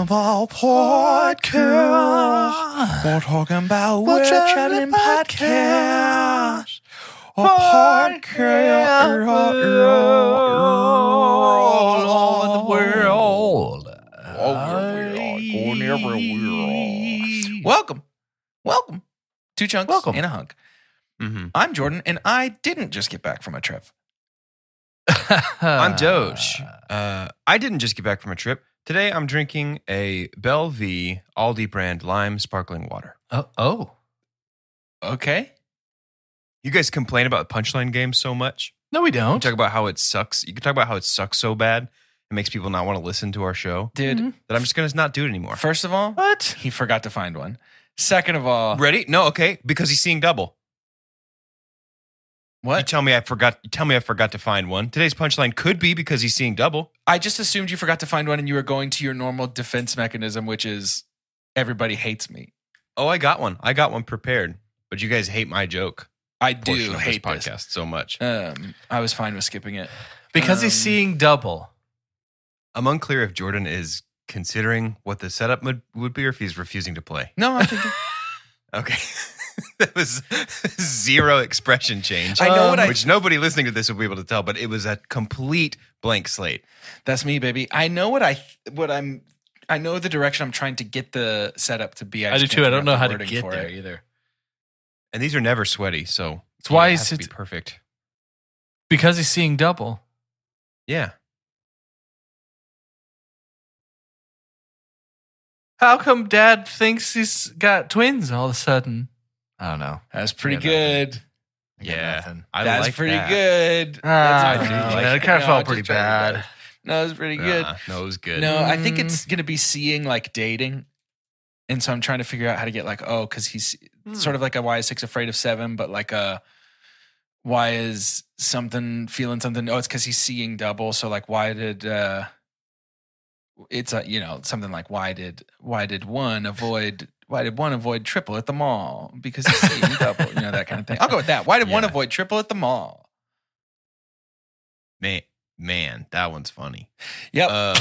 about podcast. We're talking about We're Chatting Podcast. A podcast all over the world. Going everywhere. Welcome. Two chunks and a hunk. Mm-hmm. I'm Jordan, and I didn't just get back from a trip. I'm Doge. I didn't just get back from a trip. Today I'm drinking a Bellevue Aldi brand lime sparkling water. Oh. Okay. You guys complain about punchline games so much. No, we You don't. talk about how it sucks. You can talk about how it sucks so bad. It makes people not want to listen to our show. Dude, That I'm just going to not do it anymore. first of all, What? he forgot to find one. Second of all, Ready? No, okay. Because he's seeing double. You what? tell me I forgot to find one. Today's punchline could be because he's seeing double. I just assumed you forgot to find one and you were going to your normal defense mechanism, which is everybody hates me. Oh, I got one. I got one prepared. But you guys hate my joke. I Portion do of hate this this. podcast so much. I was fine with skipping it. Because he's seeing double. I'm unclear if Jordan is considering what the setup would be or if he's refusing to play. No, I think Okay. That was zero expression change. I know what which nobody listening to this will be able to tell, but it was a complete blank slate. that's me, baby. I know I know the direction I'm trying to get the setup to be. I do just too. can't I figure don't know out how the to wording get for there it. either. And these are never sweaty, so It's why it he's has to be perfect. because he's seeing double. Yeah. How come Dad thinks he's got twins all of a sudden? I don't know. That's pretty I got nothing. good. I got Yeah. nothing. I That's like pretty that. good. Ah, That's dude, pretty yeah, it kinda felt pretty just trying to be bad. No, it's pretty good. No, it was good. No, I think it's gonna be seeing like dating, and so I'm trying to figure out how to get like because he's sort of like a why is 6 afraid of 7, but like a why is something feeling something? Oh, it's because he's seeing double. So like why did it's something like why did one avoid triple at the mall because he's seeing double, that kind of thing. I'll go with that. Why did one Yeah. avoid triple at the mall? Man, that one's funny. Yep.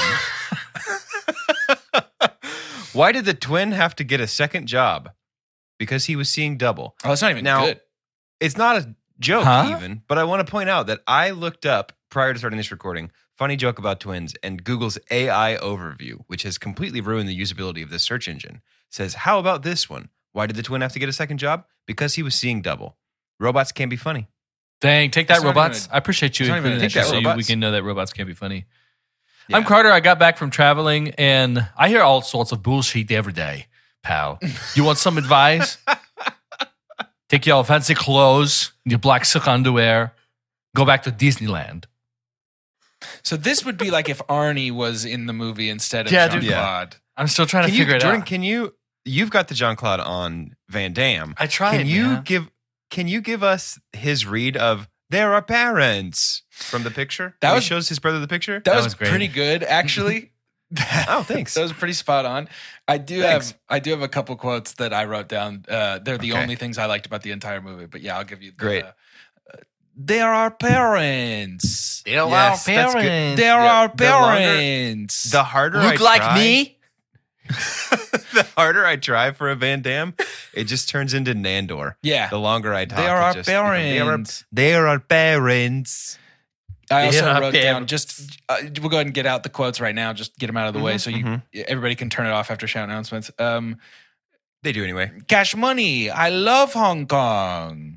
Why did the twin have to get a second job? Because he was seeing double. Oh, it's not even Now- good. It's not a joke Huh? even, but I want to point out that I looked up prior to starting this recording, funny joke about twins, and Google's AI overview, which has completely ruined the usability of this search engine, says, how about this one? Why did the twin have to get a second job? Because he was seeing double. Robots can't be funny. Dang, take It's that, not robots. even I appreciate you it's not even including an that issue. so we Robots. can know that robots can't be funny. Yeah. I'm Carter. I got back from traveling, and I hear all sorts of bullshit every day, pal. You want some advice? Take your fancy clothes, your black silk underwear, go back to Disneyland. So this would be like if Arnie was in the movie instead of Yeah, Jean dude. Claude. I'm still trying to Can you, figure it Jordan, out. you've got the Jean-Claude on Van Damme. I tried. Can you give us his read of "There Are Parents" from the picture? That When was- he shows his brother the picture. That was was great. pretty good, actually. Oh, thanks. That was pretty spot on. I do Thanks. have a couple quotes that I wrote down. They're the Okay. only things I liked about the entire movie. But yeah, I'll give you. Great. There are parents. There Yes, that's good. There are the longer- parents. The harder I Look like try, me? the harder I try for a Van Damme, it just turns into Nandor. yeah. The longer I talk, There it are just parents. There are parents. I also There are wrote down parents. just we'll go ahead and get out the quotes right now. Just get them out of the way so everybody can turn it off after shout announcements. They do anyway. Cash Money. I love Hong Kong.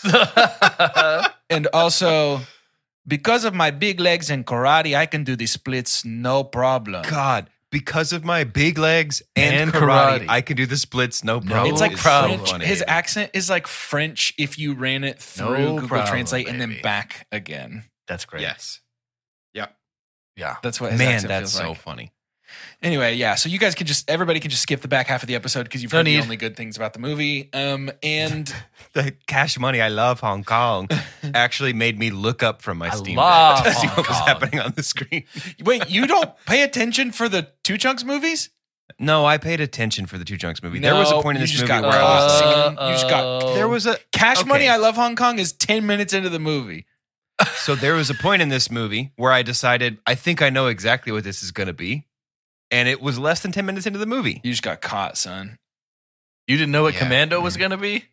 And also, because of my big legs and karate, I can do the splits no problem. God, because of my big legs and, And karate, karate. I can do the splits. No problem. It's like No problem. French. funny. His accent is like French if you ran it through No Google problem, Translate and then baby. back again. That's great. Yes. Yeah. That's what his Man, accent that's feels so like. funny. Anyway, yeah. So you guys everybody can just skip the back half of the episode because you've No heard the need. only good things about the movie. And The Cash Money, I love Hong Kong, actually made me look up from my I Steam love Deck to see Hong what was Kong. happening on the screen. wait, you don't pay attention for the Two Chunks movies? No, I paid attention for the Two Chunks movie. There was a point in you this just movie got where I was caught like, you just got there was a Cash okay. Money, I Love Hong Kong is 10 minutes into the movie. So there was a point in this movie where I decided I think I know exactly what this is going to be. and it was less than 10 minutes into the movie. You just got caught, son. You didn't know what Yeah. Commando was going to be?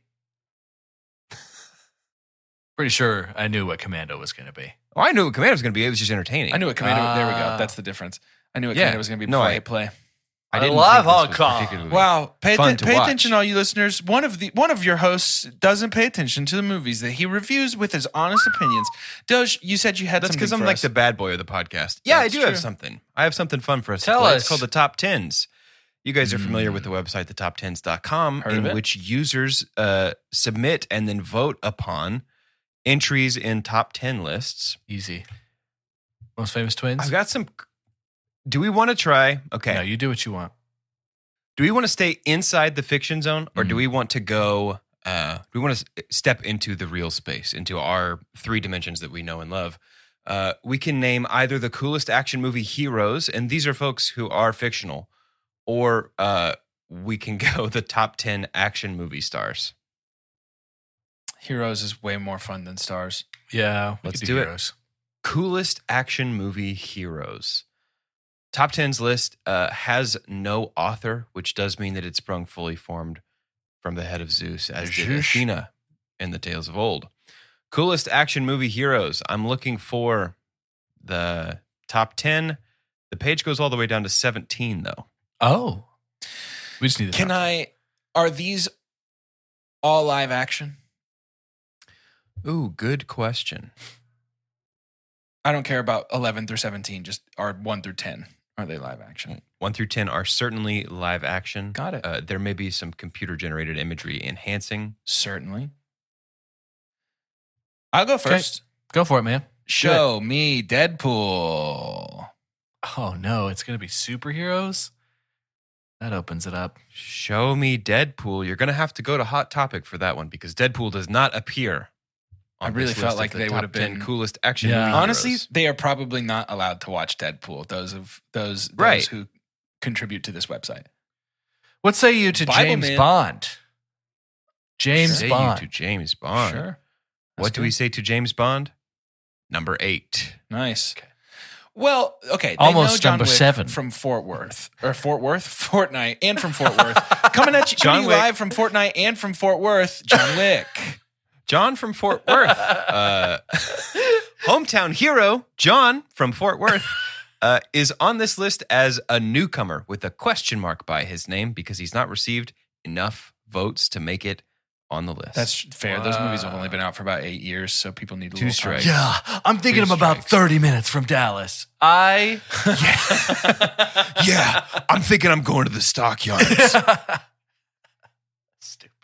Pretty sure I knew what Commando was going to be. Oh, I knew what Commando was going to be. It was just entertaining. I knew what Commando. There we go. Ah. That's the difference. I knew what Yeah. Commando was going to be No, before I- I hit play. I I didn't love think this Hong was Kong. particularly Wow, pay fun to watch. attention, all you listeners. One of your hosts doesn't pay attention to the movies that he reviews with his honest opinions. Doge, you said you had That's something because I'm for like us. the bad boy of the podcast. Yeah, That's I do have true. something. I have something fun for us Tell to play. us. It's called the Top Tens. You guys are familiar with the website, thetop10s.com, Heard of in it. which users submit and then vote upon entries in top 10 lists. Easy. Most famous twins? I've got some. Do we want to try? Okay. No, you do what you want. Do we want to stay inside the fiction zone, or Mm-hmm. do we want to go? Do we want to step into the real space, into our 3 dimensions that we know and love? We can name either the coolest action movie heroes, and these are folks who are fictional, or we can go the top 10 action movie stars. Heroes is way more fun than Stars. Yeah. we Let's could do it. Heroes. Coolest action movie heroes. Top 10's list has no author, which does mean that it sprung fully formed from the head of Zeus, as did Zeus. Athena in the tales of old. Coolest action movie heroes. I'm looking for the top 10. The page goes all the way down to 17, though. Oh. We just need to Can are these all live action? Ooh, good question. I don't care about 11 through 17. Just are 1 through 10. Are they live action? 1 through 10 are certainly live action. Got it. There may be some computer generated imagery enhancing. Certainly. I'll go first. Go for it, man. Show me Deadpool. Oh, no. It's going to be superheroes? That opens it up. Show me Deadpool. You're going to have to go to Hot Topic for that one because Deadpool does not appear. I on really this felt list of like the they top would have 10 been- coolest action Yeah. movie Honestly, heroes. they are probably not allowed to watch Deadpool. Those Right. who contribute to this website. What say you to Bible James Man. Bond? James Say Bond. you to James Bond. Sure. What That's do we good. say to James Bond? Number 8. Nice. Well, okay. They Almost know John number Wick 7. from Fort Worth or Fortnite, and from Fort Worth. Coming at you, John coming Wick. live from Fortnite and from Fort Worth. John Wick. John from Fort Worth. Hometown hero, John from Fort Worth, is on this list as a newcomer with a question mark by his name because he's not received enough votes to make it on the list. That's fair. Those movies have only been out for about 8 years, so people need a Two little strikes. time. Yeah, I'm thinking Two I'm about strikes. 30 minutes from Dallas. yeah, I'm thinking I'm going to the stockyards. Stupid.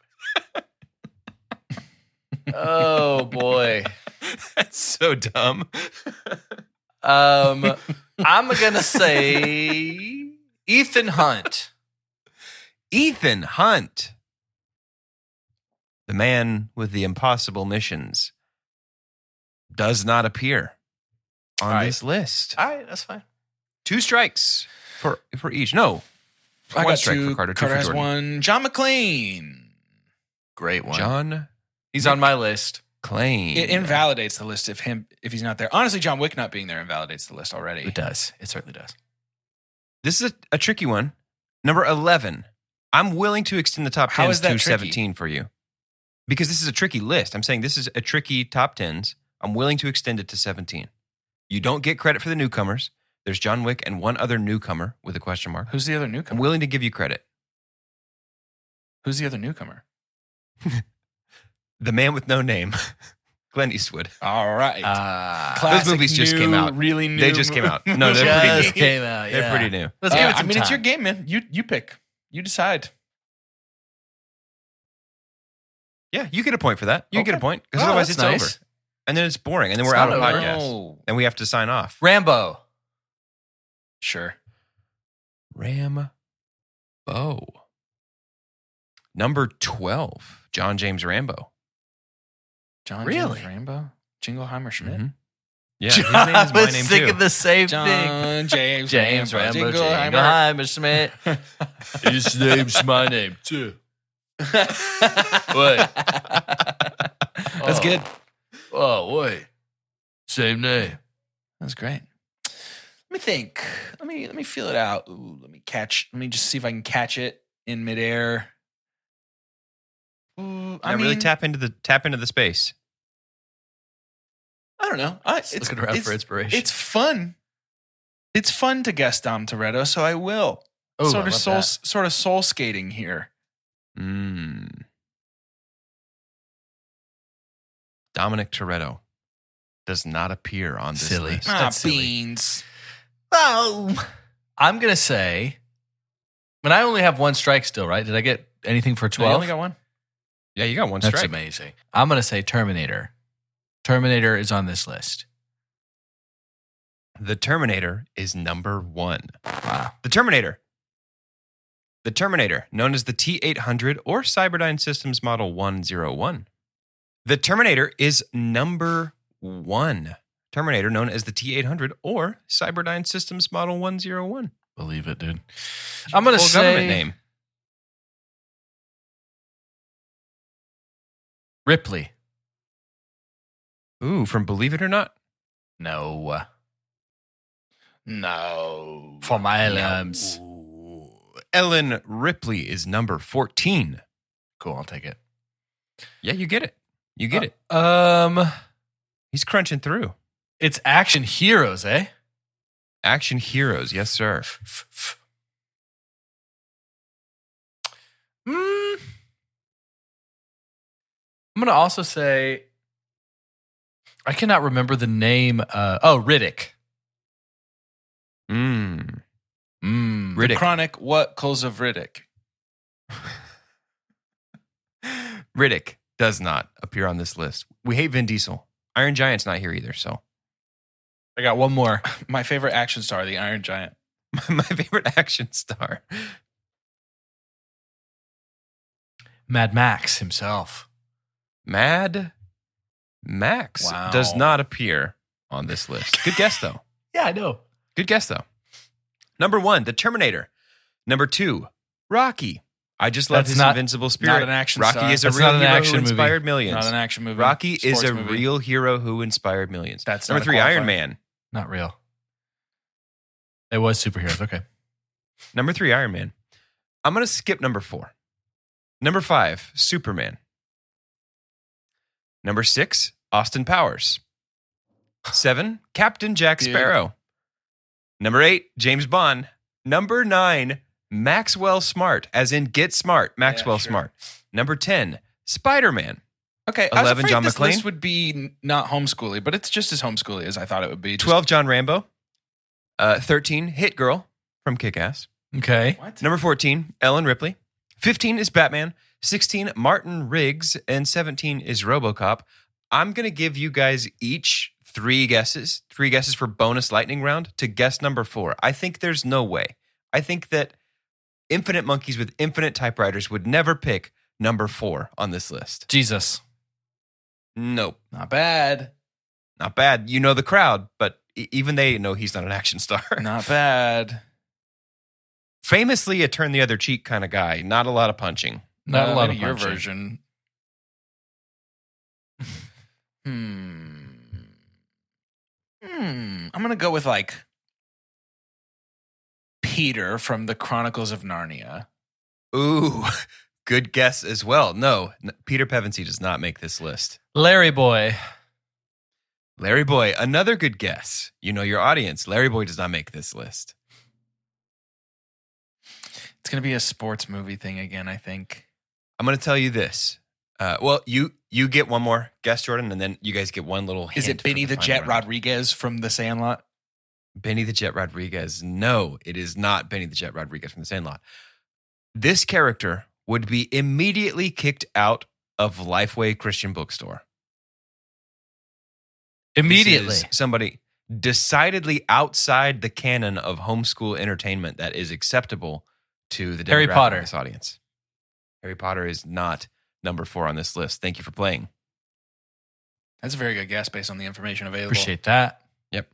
Oh boy. That's so dumb. I'm gonna say Ethan Hunt. Ethan Hunt, the man with the impossible missions, does not appear on All right. this list. All right, that's fine. 2 strikes for each. No, I one got strike 2. for Carter. 2 Carter for has Jordan. 1. John McClane. Great one. John He's on my list. Clane. It invalidates the list if he's not there. Honestly, John Wick not being there invalidates the list already. It does. It certainly does. This is a tricky one. Number 11. I'm willing to extend the top How 10s is that to tricky? 17 for you. Because this is a tricky list. I'm saying this is a tricky top 10s. I'm willing to extend it to 17. You don't get credit for the newcomers. There's John Wick and one other newcomer with a question mark. Who's the other I'm newcomer? willing to give you credit. Who's the other newcomer? The man with no name, Clint Eastwood. All right. Those movies just came out. Really new. They just came out. No, they're pretty Just new. came out. They're yeah. pretty new. Let's give it I some mean, time. it's your game, man. You pick. You decide. Yeah, you get a point for that. You get a Okay. point because Oh, otherwise that's it's nice. over. And then it's boring. And then It's we're out not of over. podcast. Oh, And we have to sign off. Rambo. sure. Rambo. Number 12, John James Rambo. John Really? James Rambo? Jingleheimer Schmidt? Mhm. Yeah, his name is my I was name thinking too. the same thing. John James James Rambo. Jingleheimer. Jingleheimer Schmidt. His name's my name too. Wait. That's Oh. good. Oh, wait. Same name. That's great. Let me think. Let me feel it out. Ooh, let me just see if I can catch it in midair. Ooh, I mean, really tap into the space. I don't know. It's looking around for inspiration. It's fun. It's fun to guess Dom Toretto, so I will. Oh, sort of soul skating here. Dominic Toretto does not appear on this Silly. list. Ah, That's silly. beans. Oh, I'm gonna say. But I only have one strike still, right? Did I get anything for No, 12? you only got one. Yeah, you got one That's strike. amazing. I'm gonna say Terminator. Terminator is on this list. The Terminator is number 1. Wow. The Terminator, known as the T-800 or Cyberdyne Systems Model 101. The Terminator is number 1. Terminator, known as the T-800 or Cyberdyne Systems Model 101. Believe it, dude. I'm gonna Full say government name. Ripley. Ooh, from Believe It or Not. No. No. For my alarms. Ooh. Ellen Ripley is number 14. Cool, I'll take it. Yeah, you get it. You get it. He's crunching through. It's action heroes, eh? Action heroes, yes, sir. I'm gonna also say I cannot remember the name. Riddick. Mm. The Riddick. Chronic What Calls of Riddick. Riddick does not appear on this list. We hate Vin Diesel. Iron Giant's not here either, so. I got one more. My favorite action star, the Iron Giant. My favorite action star. Mad Max himself. Mad Max Wow. does not appear on this list. Good guess, though. Yeah, I know. Good guess, though. Number 1, The Terminator. Number 2, Rocky. I just love That's his not- invincible spirit. not an action Rocky star. is a That's real not an hero action who movie. inspired millions. Not an action movie. Rocky is Sports a movie. real hero who inspired millions. That's Number not a 3, Iron qualifier. Man. Not real. It was superheroes. Okay. Number 3, Iron Man. I'm going to skip number 4. Number 5, Superman. Number 6, Austin Powers. 7, Captain Jack Dude. Sparrow. Number 8, James Bond. Number 9, Maxwell Smart, as in Get Smart, Maxwell sure. Smart. Number 10, Spider-Man. Okay, I was 11, afraid John this McClane. list would be not homeschooly, but it's just as homeschooly as I thought it would be. Just- 12, John Rambo. 13, Hit Girl from Kick-Ass. Okay. What? Number 14, Ellen Ripley. 15 is Batman. 16, Martin Riggs. And 17 is RoboCop. I'm going to give you guys each 3 guesses. 3 guesses for bonus lightning round to guess number 4. I think there's no way. I think that Infinite Monkeys with Infinite Typewriters would never pick number 4 on this list. Jesus. Nope. Not bad. Not bad. You know the crowd, but even they know he's not an action star. Not bad. Famously a turn the other cheek kind of guy. Not a lot of punching. Not a lot of maybe your punching. version. I'm gonna go with like Peter from the Chronicles of Narnia. Ooh, good guess as well. No, Peter Pevensey does not make this list. Larry Boy. Larry Boy, another good guess. You know your audience. Larry Boy does not make this list. It's gonna be a sports movie thing again, I think. I'm going to tell you this. Well, you get one more guess, Jordan, and then you guys get one little hint. Is it for Benny the final Jet round. Rodriguez from The Sandlot? Benny the Jet Rodriguez. No, it is not Benny the Jet Rodriguez from The Sandlot. This character would be immediately kicked out of Lifeway Christian Bookstore. Immediately. This is somebody decidedly outside the canon of homeschool entertainment that is acceptable to the Harry demographic Potter. of this audience. Harry Potter is not number 4 on this list. Thank you for playing. That's a very good guess based on the information available. Appreciate that. Yep.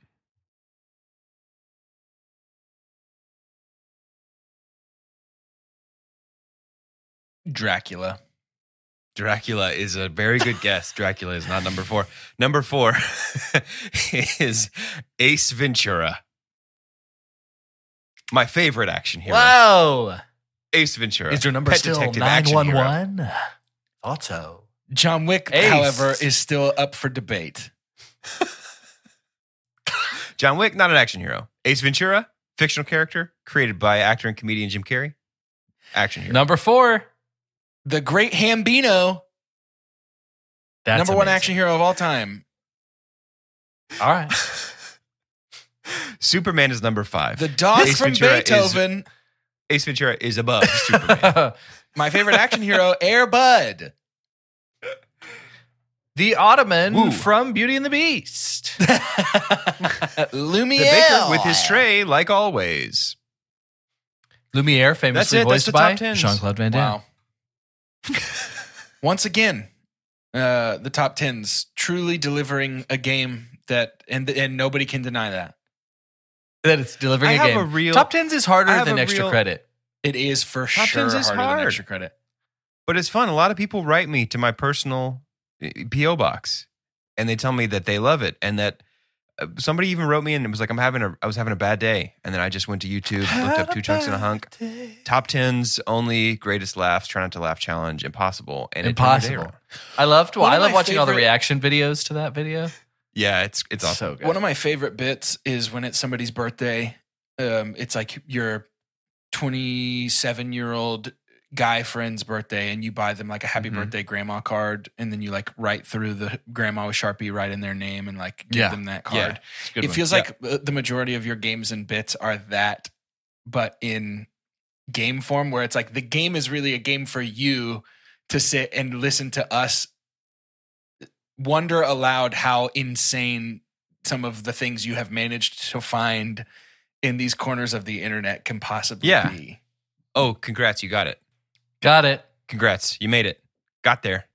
Dracula. Dracula is a very good guess. Dracula is not number 4. Number 4 is Ace Ventura. My favorite action hero, Whoa. Ace Ventura. Is your number Pet still detective action hero. 911? Thought so. John Wick, Ace. however, is still up for debate. John Wick, not an action hero. Ace Ventura, fictional character created by actor and comedian Jim Carrey. Action hero. Number 4. The Great Hambino, That's number one amazing. action hero of all time. All right. Superman is number 5. The dog Ace from Ventura Beethoven. Ace Ventura is above Superman. My favorite action hero, Air Bud. The Ottoman Woo. from Beauty and the Beast. Lumiere. The baker with his tray, like always. Lumiere, famously That's voiced the by top 10s. Jean-Claude Van Damme. Wow. Once again, the top 10s truly delivering a game that, and nobody can deny that. That it's delivering I a have game. a real- Top 10s is I harder have than a extra real- credit. It is for Top sure 10s is harder than hard. extra credit. But it's fun. A lot of people write me to my personal P.O. box, and they tell me that they love it, and that somebody even wrote me and it was like, I was having a bad day, and then I just went to YouTube, looked up 2 Chunks and a Hunk, top 10s only, greatest laughs, try not to laugh challenge, impossible, and it turned my day Impossible. around. I loved. One I of love my watching all the favorite- reaction videos to that video. Yeah, it's awesome. So good. One of my favorite bits is when it's somebody's birthday. It's like your 27-year-old guy friend's birthday, and you buy them like a happy Mhm. birthday grandma card, and then you like write through the grandma with Sharpie, write in their name, and like give Yeah. them that Yeah. card. It's a good It one. feels Yeah. like the majority of your games and bits are that, but in game form, where it's like the game is really a game for you to sit and listen to us wonder aloud how insane some of the things you have managed to find in these corners of the internet can possibly Yeah. be. Oh, congrats, you got it. Got it. Congrats, you made it. Got there.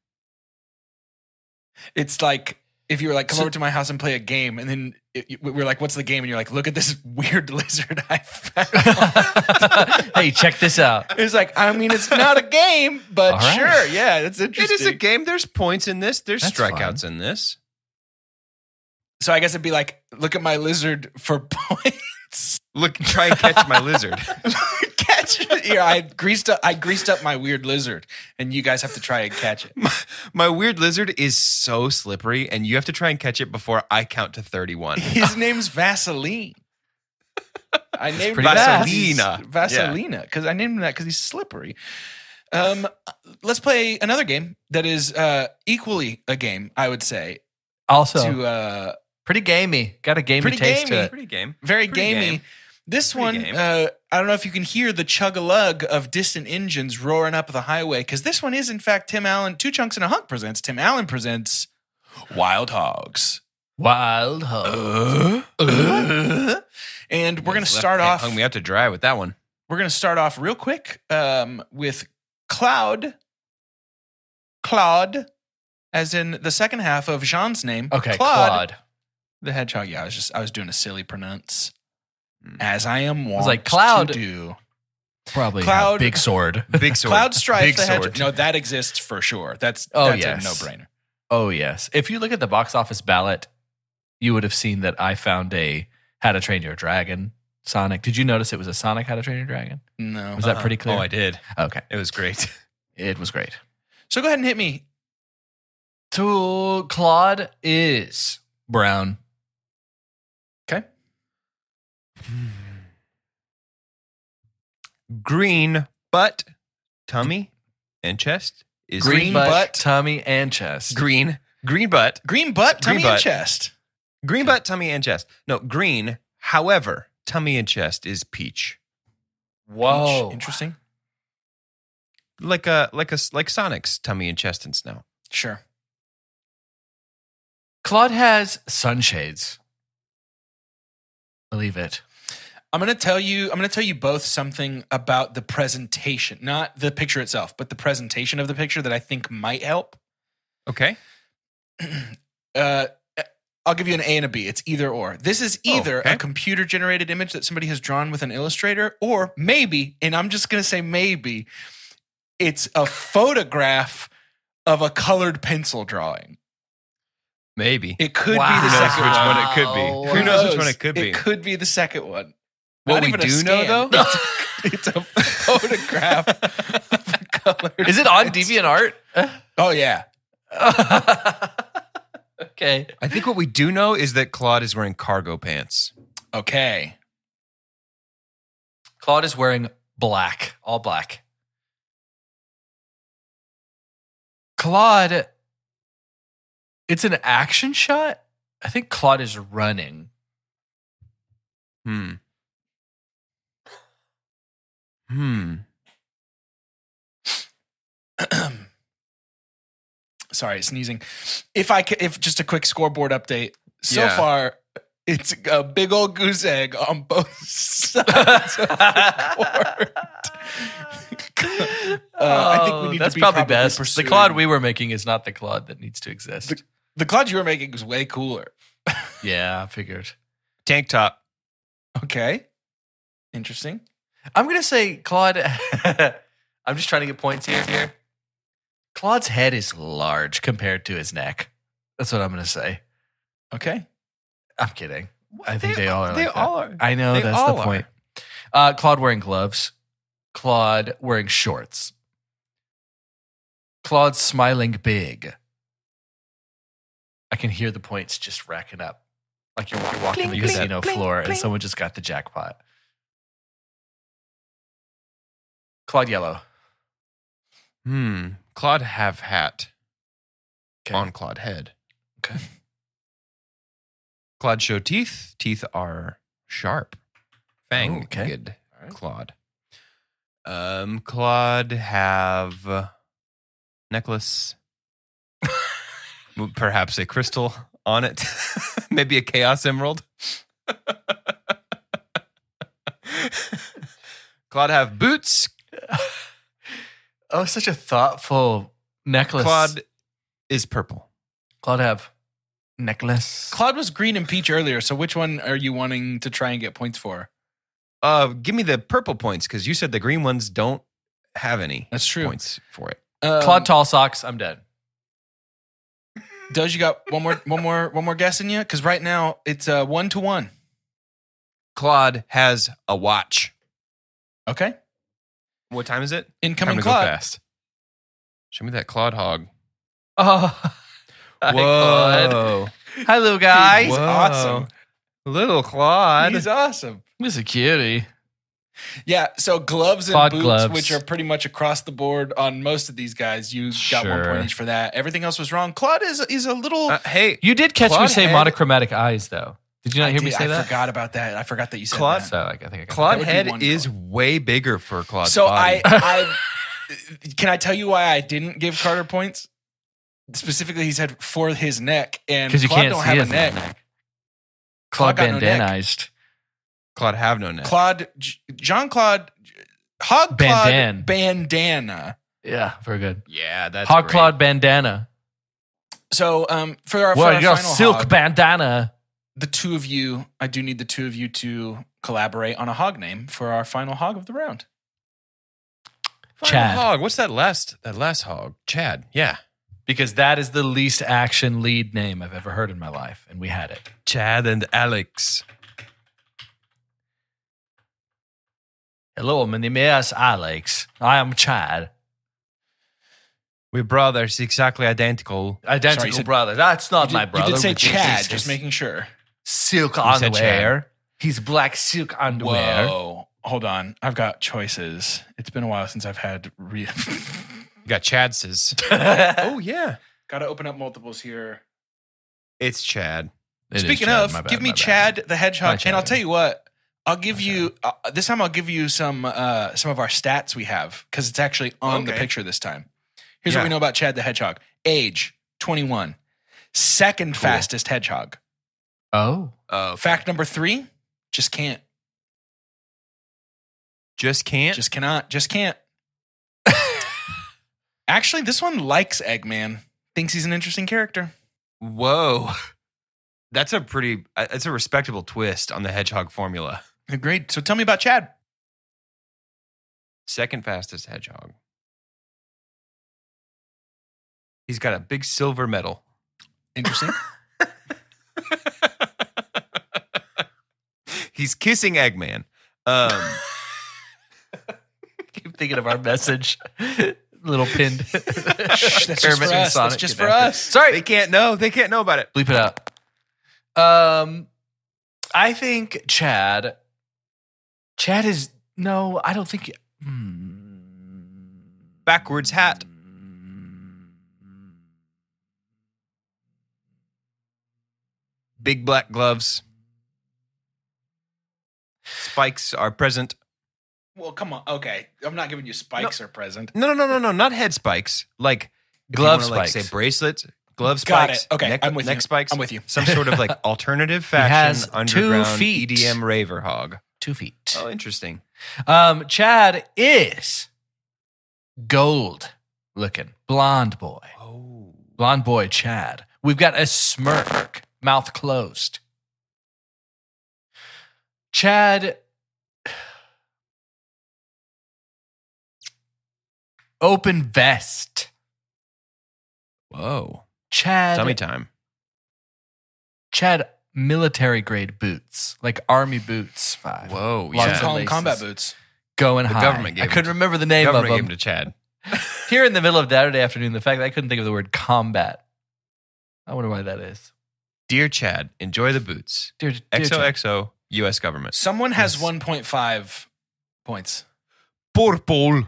It's like if you were like, come So- over to my house and play a game, and then we're like, what's the game? And you're like, look at this weird lizard I found. Hey, check this out. It's like, I mean, it's not a game, but All right. sure, yeah, it's It interesting. is a game. There's points in this. There's That's strikeouts fun. in this. So I guess it'd be like, look at my lizard for points. Look, try and catch my lizard. Catch it. Yeah, I greased up my weird lizard, and you guys have to try and catch it. My weird lizard is so slippery, and you have to try and catch it before I count to 31. His name's Vaseline. I named pretty bad. Vaselina. Vaselina, because I named him that because he's slippery. Let's play another game that is equally a game, I would say. Also, To pretty gamey. Got a gamey Pretty taste gamey. to it. Pretty game. very Pretty gamey. game. This Pretty one, game. I don't know if you can hear the chug-a-lug of distant engines roaring up the highway, because this one is, in fact, Tim Allen. 2 Chunks and a Hunk presents. Tim Allen presents Wild Hogs. Wild Hog. And we're going to Left start hand off. Hung me out to dry with that one. We're going to start off real quick with Claude, as in the second half of Jean's name. Okay, Claude, Claude. the hedgehog. Yeah, I was doing a silly pronounce, as I am wont like Cloud. to do. Probably Cloud- a big sword. Big sword. Cloud Strife, Big the sword. hedgehog. No, that exists for sure. That's Yes. a no-brainer. Oh, yes. If you look at the box office ballot, you would have seen that I found a How to Train Your Dragon Sonic. Did you notice it was a Sonic How to Train Your Dragon? No. Was that pretty clear? Oh, I did. Okay. It was great. It was great. So go ahead and hit me. So Claude is brown. Okay. Green butt, tummy, and chest is Green butt. tummy, and chest. green butt, Green butt, tummy, Green and butt. chest. green butt, tummy, and chest. No, green. However, tummy and chest is peach, Whoa. Interesting. like Sonic's tummy and chest and snout. Sure. Claude has sunshades. Believe it. I'm going to tell you both something about the presentation, not the picture itself, but the presentation of the picture that I think might help. Okay. I'll give you an A and a B. It's either or. This is either okay. a computer generated image that somebody has drawn with an illustrator, or maybe, and I'm just going to say maybe, it's a photograph of a colored pencil drawing. Maybe. It could Wow. be the Who knows second which one. one it could be? Wow. Who knows which one it could be? It could be the second one. What Not we even a do know, scan. though? It's a photograph of a colored Is it on pencil. DeviantArt? Oh, yeah. Okay. I think what we do know is that Claude is wearing cargo pants. Okay. Claude is wearing black, all black. Claude, it's an action shot. I think Claude is running. Hmm. Sorry, sneezing. If just a quick scoreboard update. So Yeah. far, it's a big old goose egg on both sides of the court. I think we need that's to be probably best. pursuing- The Claude we were making is not the Claude that needs to exist. The Claude you were making was way cooler. Yeah, I figured. Tank top. Okay. Interesting. I'm going to say Claude. I'm just trying to get points here. Claude's head is large compared to his neck. That's what I'm going to say. Okay. I'm kidding. I think they all are. They like that. all are. I know They that's all the are. point. Claude wearing gloves. Claude wearing shorts. Claude smiling big. I can hear the points just racking up. Like you're walking Bling, the bling, casino bling, floor and bling. someone just got the jackpot. Claude yellow. Claude have hat Okay. on Claude head. Okay. Claude show teeth. Teeth are sharp. Fang. Oh, okay. Good. All right. Claude. Claude have necklace. Perhaps a crystal on it. Maybe a chaos emerald. Claude have boots. Oh, such a thoughtful necklace. Claude is purple. Claude have necklace. Claude was green and peach earlier, so which one are you wanting to try and get points for? Give me the purple points because you said the green ones don't have any That's true. points for it. Claude tall socks. I'm dead. Does you got one more guess in you? Because right now it's 1-1. Claude has a watch. Okay. What time is it? Incoming Time to Claude. go fast. Show me that Claude hog. Oh, hi, Claude. Whoa. Hi, little guy. He's Whoa. awesome. Little Claude. He's awesome. He's a cutie. Yeah, so gloves and Claude boots, gloves. which are pretty much across the board on most of these guys. You got 1 Sure. point each for that. Everything else was wrong. Claude is a little. Hey, You did catch me Claude say head- monochromatic eyes, though. Did you not hear me say I that? forgot about that. I forgot that you said Claude- that. So I think I got Claude would be head one is color. way bigger for Claude's So body. I can I tell you why I didn't give Carter points? Specifically, he said for his neck, and because you Claude can't don't see have his a neck. Claude got no neck. bandanized. Claude have no neck. Jean Claude Hog Bandan. Claude bandana. Yeah, very good. Yeah, that's Hog great. Claude bandana. So for our Well, you got final silk hog, bandana. the two of you, I do need the two of you to collaborate on a hog name for our final hog of the round. Final Chad. hog. What's that last hog? Chad. Yeah. Because that is the least action lead name I've ever heard in my life, and we had it. Chad and Alex. Hello, my name is Alex. I am Chad. We're brothers, exactly identical. Identical Sorry, you said- brother. That's not my You brother. did say which is Chad, his just making sure. silk You said underwear. He's black silk underwear. Whoa. Hold on. I've got choices. It's been a while since I've had You got Chad's. oh, Oh, yeah. Gotta open up multiples here. It's Chad. Speaking of, give me Chad the Hedgehog, My Chad. and I'll tell you what. I'll give you this time. I'll give you some of our stats we have because it's actually on the Okay. picture this time. Here's Yeah. what we know about Chad the Hedgehog: age 21, second Cool. fastest hedgehog. Oh. Fact number 3: just can't, Just can't. just cannot, just can't. Actually, this one likes Eggman. Thinks he's an interesting character. Whoa. That's a respectable twist on the hedgehog formula. Agreed. So tell me about Chad. Second fastest hedgehog. He's got a big silver medal. Interesting. He's kissing Eggman. Keep thinking of our message. Little pinned. Shh, that's just for us. That's just for us. Sorry. They can't know. They can't know about it. Bleep it out. I think Chad is no. I don't think. Backwards hat. Big black gloves. Spikes are present. Well, come on. Okay. I'm not giving you spikes or present. No. Not head spikes. Like if Glove you wanna, spikes. Like, say bracelets, glove Got spikes. it. Okay, neck, I'm with neck you. spikes. I'm with you. Some sort of like alternative has fashion 2 underground feet. EDM raver hog. 2 feet. Oh, interesting. Chad is gold looking blonde boy. Oh. Blonde boy Chad. We've got a smirk, mouth closed. Chad. Open vest. Whoa. Chad. Tummy time. Chad military grade boots, like army boots. 5. Whoa. Lots Yeah. of Call them laces. combat boots. Going The high. government gave I them couldn't remember the name of Government gave them. him to Chad. Here in the middle of Saturday afternoon, the fact that I couldn't think of the word combat. I wonder why that is. Dear Chad, enjoy the boots. Dear Chad. XOXO, U.S. government. Someone has Yes. 1.5 points. Purple.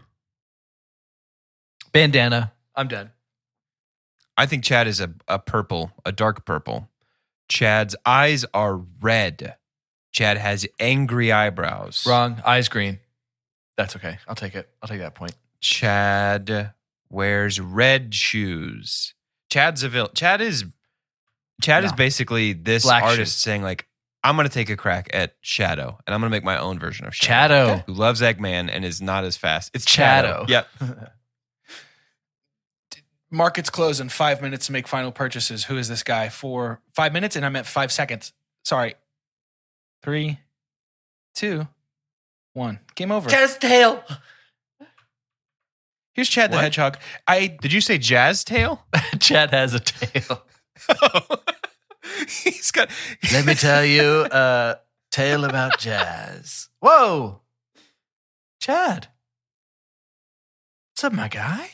Bandana. I'm done. I think Chad is a purple, a dark purple. Chad's eyes are red. Chad has angry eyebrows. Wrong. Eyes green. That's okay. I'll take it. I'll take that point. Chad wears red shoes. Chad's a villain. Chad is No. basically this Black artist shoes. saying like, I'm going to take a crack at Shadow and I'm going to make my own version of Shadow. Chado. Who loves Eggman and is not as fast. It's Chado. Yep. Markets close in 5 minutes to make final purchases. Who is this guy? For 5 minutes? And I meant 5 seconds. Sorry. 3, 2, 1. Game over. Chad's tail. Here's Chad the What? Hedgehog. Did you say Jazz Tail? Chad has a tail. He's got. Let me tell you a tale about jazz. Whoa. Chad. What's up, my guy?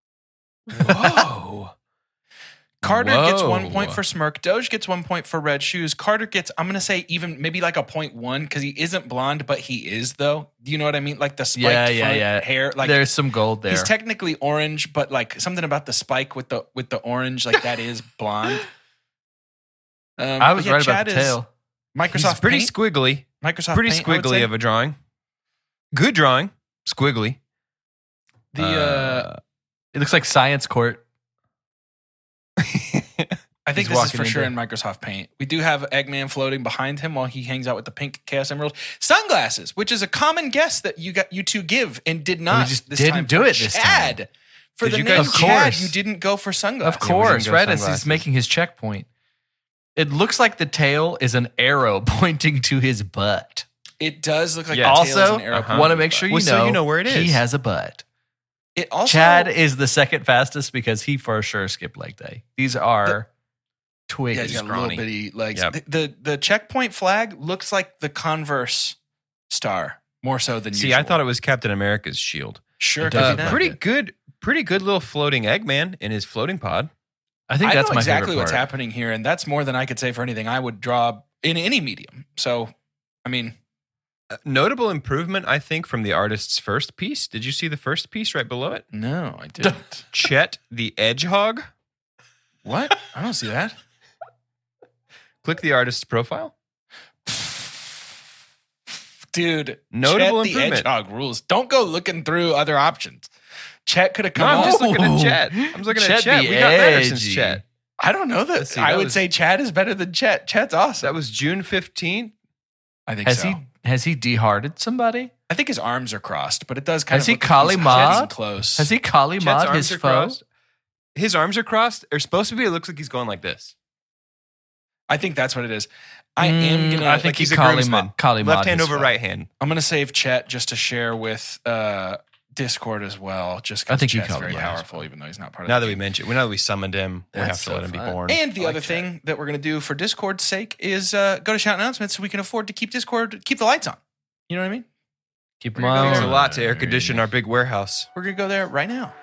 Whoa. Carter gets 1 Whoa. point for smirk. Doge gets 1 point for red shoes. Carter gets, I'm going to say even maybe like a 0.1 because he isn't blonde, but he is though. Do you know what I mean? Like the spiked front hair. Like There's some gold there. he's technically orange, but like something about the spike with the orange, like that is blonde. I was but yeah, right about Chad the is tail. Microsoft He's pretty Paint. squiggly. Microsoft Pretty Paint, I would squiggly say. of a drawing. Good drawing. Squiggly. It looks like Science Court. I think He's this is walking for sure in into- Microsoft Paint. We do have Eggman floating behind him while he hangs out with the pink Chaos Emerald. Sunglasses, which is a common guess that you two give and did not. just this didn't time do for it this Chad. time. For Did the you name guys- Of Chad, course. you didn't go for sunglasses. Of course, go right? As sunglasses. he's making his checkpoint. It looks like the tail is an arrow pointing to his butt. It does look like Yeah. the tail is Also, an arrow. Uh-huh. want to make sure you Well, know, so you know where it He is. has a butt. It also Chad is the second fastest because he for sure skipped leg day. These are twigs. yeah, he's got scrawny. little bitty legs. Yep. The checkpoint flag looks like the Converse star more so than See, usual. I thought it was Captain America's shield. sure It could does be look that. like Pretty good little floating Eggman in his floating pod. I think I that's know my exactly favorite what's part. happening here, and that's more than I could say for anything I would draw in any medium. So, I mean, Notable improvement, I think, from the artist's first piece. Did you see the first piece right below it? no, I didn't. Chet the Edgehog. What? I don't see that. Click the artist's profile. Dude, Notable Chet the improvement. Hedgehog rules. Don't go looking through other options. Chet could have No, come I'm up. just looking at Ooh. Chet. I'm looking Chet at Chet. the We got better since Edgy. Chet. I don't know that. Let's see, I that would was- say Chad is better than Chet. Chet's awesome. That was June 15th. I think Has so. he de-hearted somebody? I think his arms are crossed, but it does kind Has of he look like Kali he's Ma'd? getting close. Has he Kali Chet's Ma'd arms his are foe? crossed. His arms are crossed. They're supposed to be. It looks like he's going like this. I think that's what it is. I am gonna. I think like he's he a Kali groomsman. Ma'd. Kali Left Ma'd hand his over foe. right hand. I'm gonna save Chet just to share with Discord as well. Just I because think he Chet's Kali very Ma'd as powerful, even though he's not part of Now the that we game. mentioned, now that we summoned him, we have That's to so let him be fun. born. And the I other like thing that we're going to do for Discord's sake is go to shout announcements so we can afford to keep Discord, keep the lights on. You know what I mean? Keep We're gonna go Takes there. a lot to air condition our big warehouse. We're going to go there right now.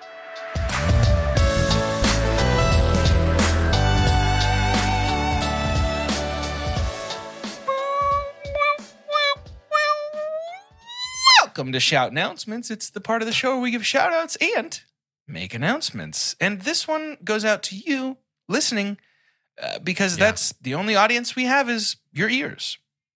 Welcome to Shout Announcements. It's the part of the show where we give shout outs and make announcements. And this one goes out to you listening because that's the only audience we have is your ears.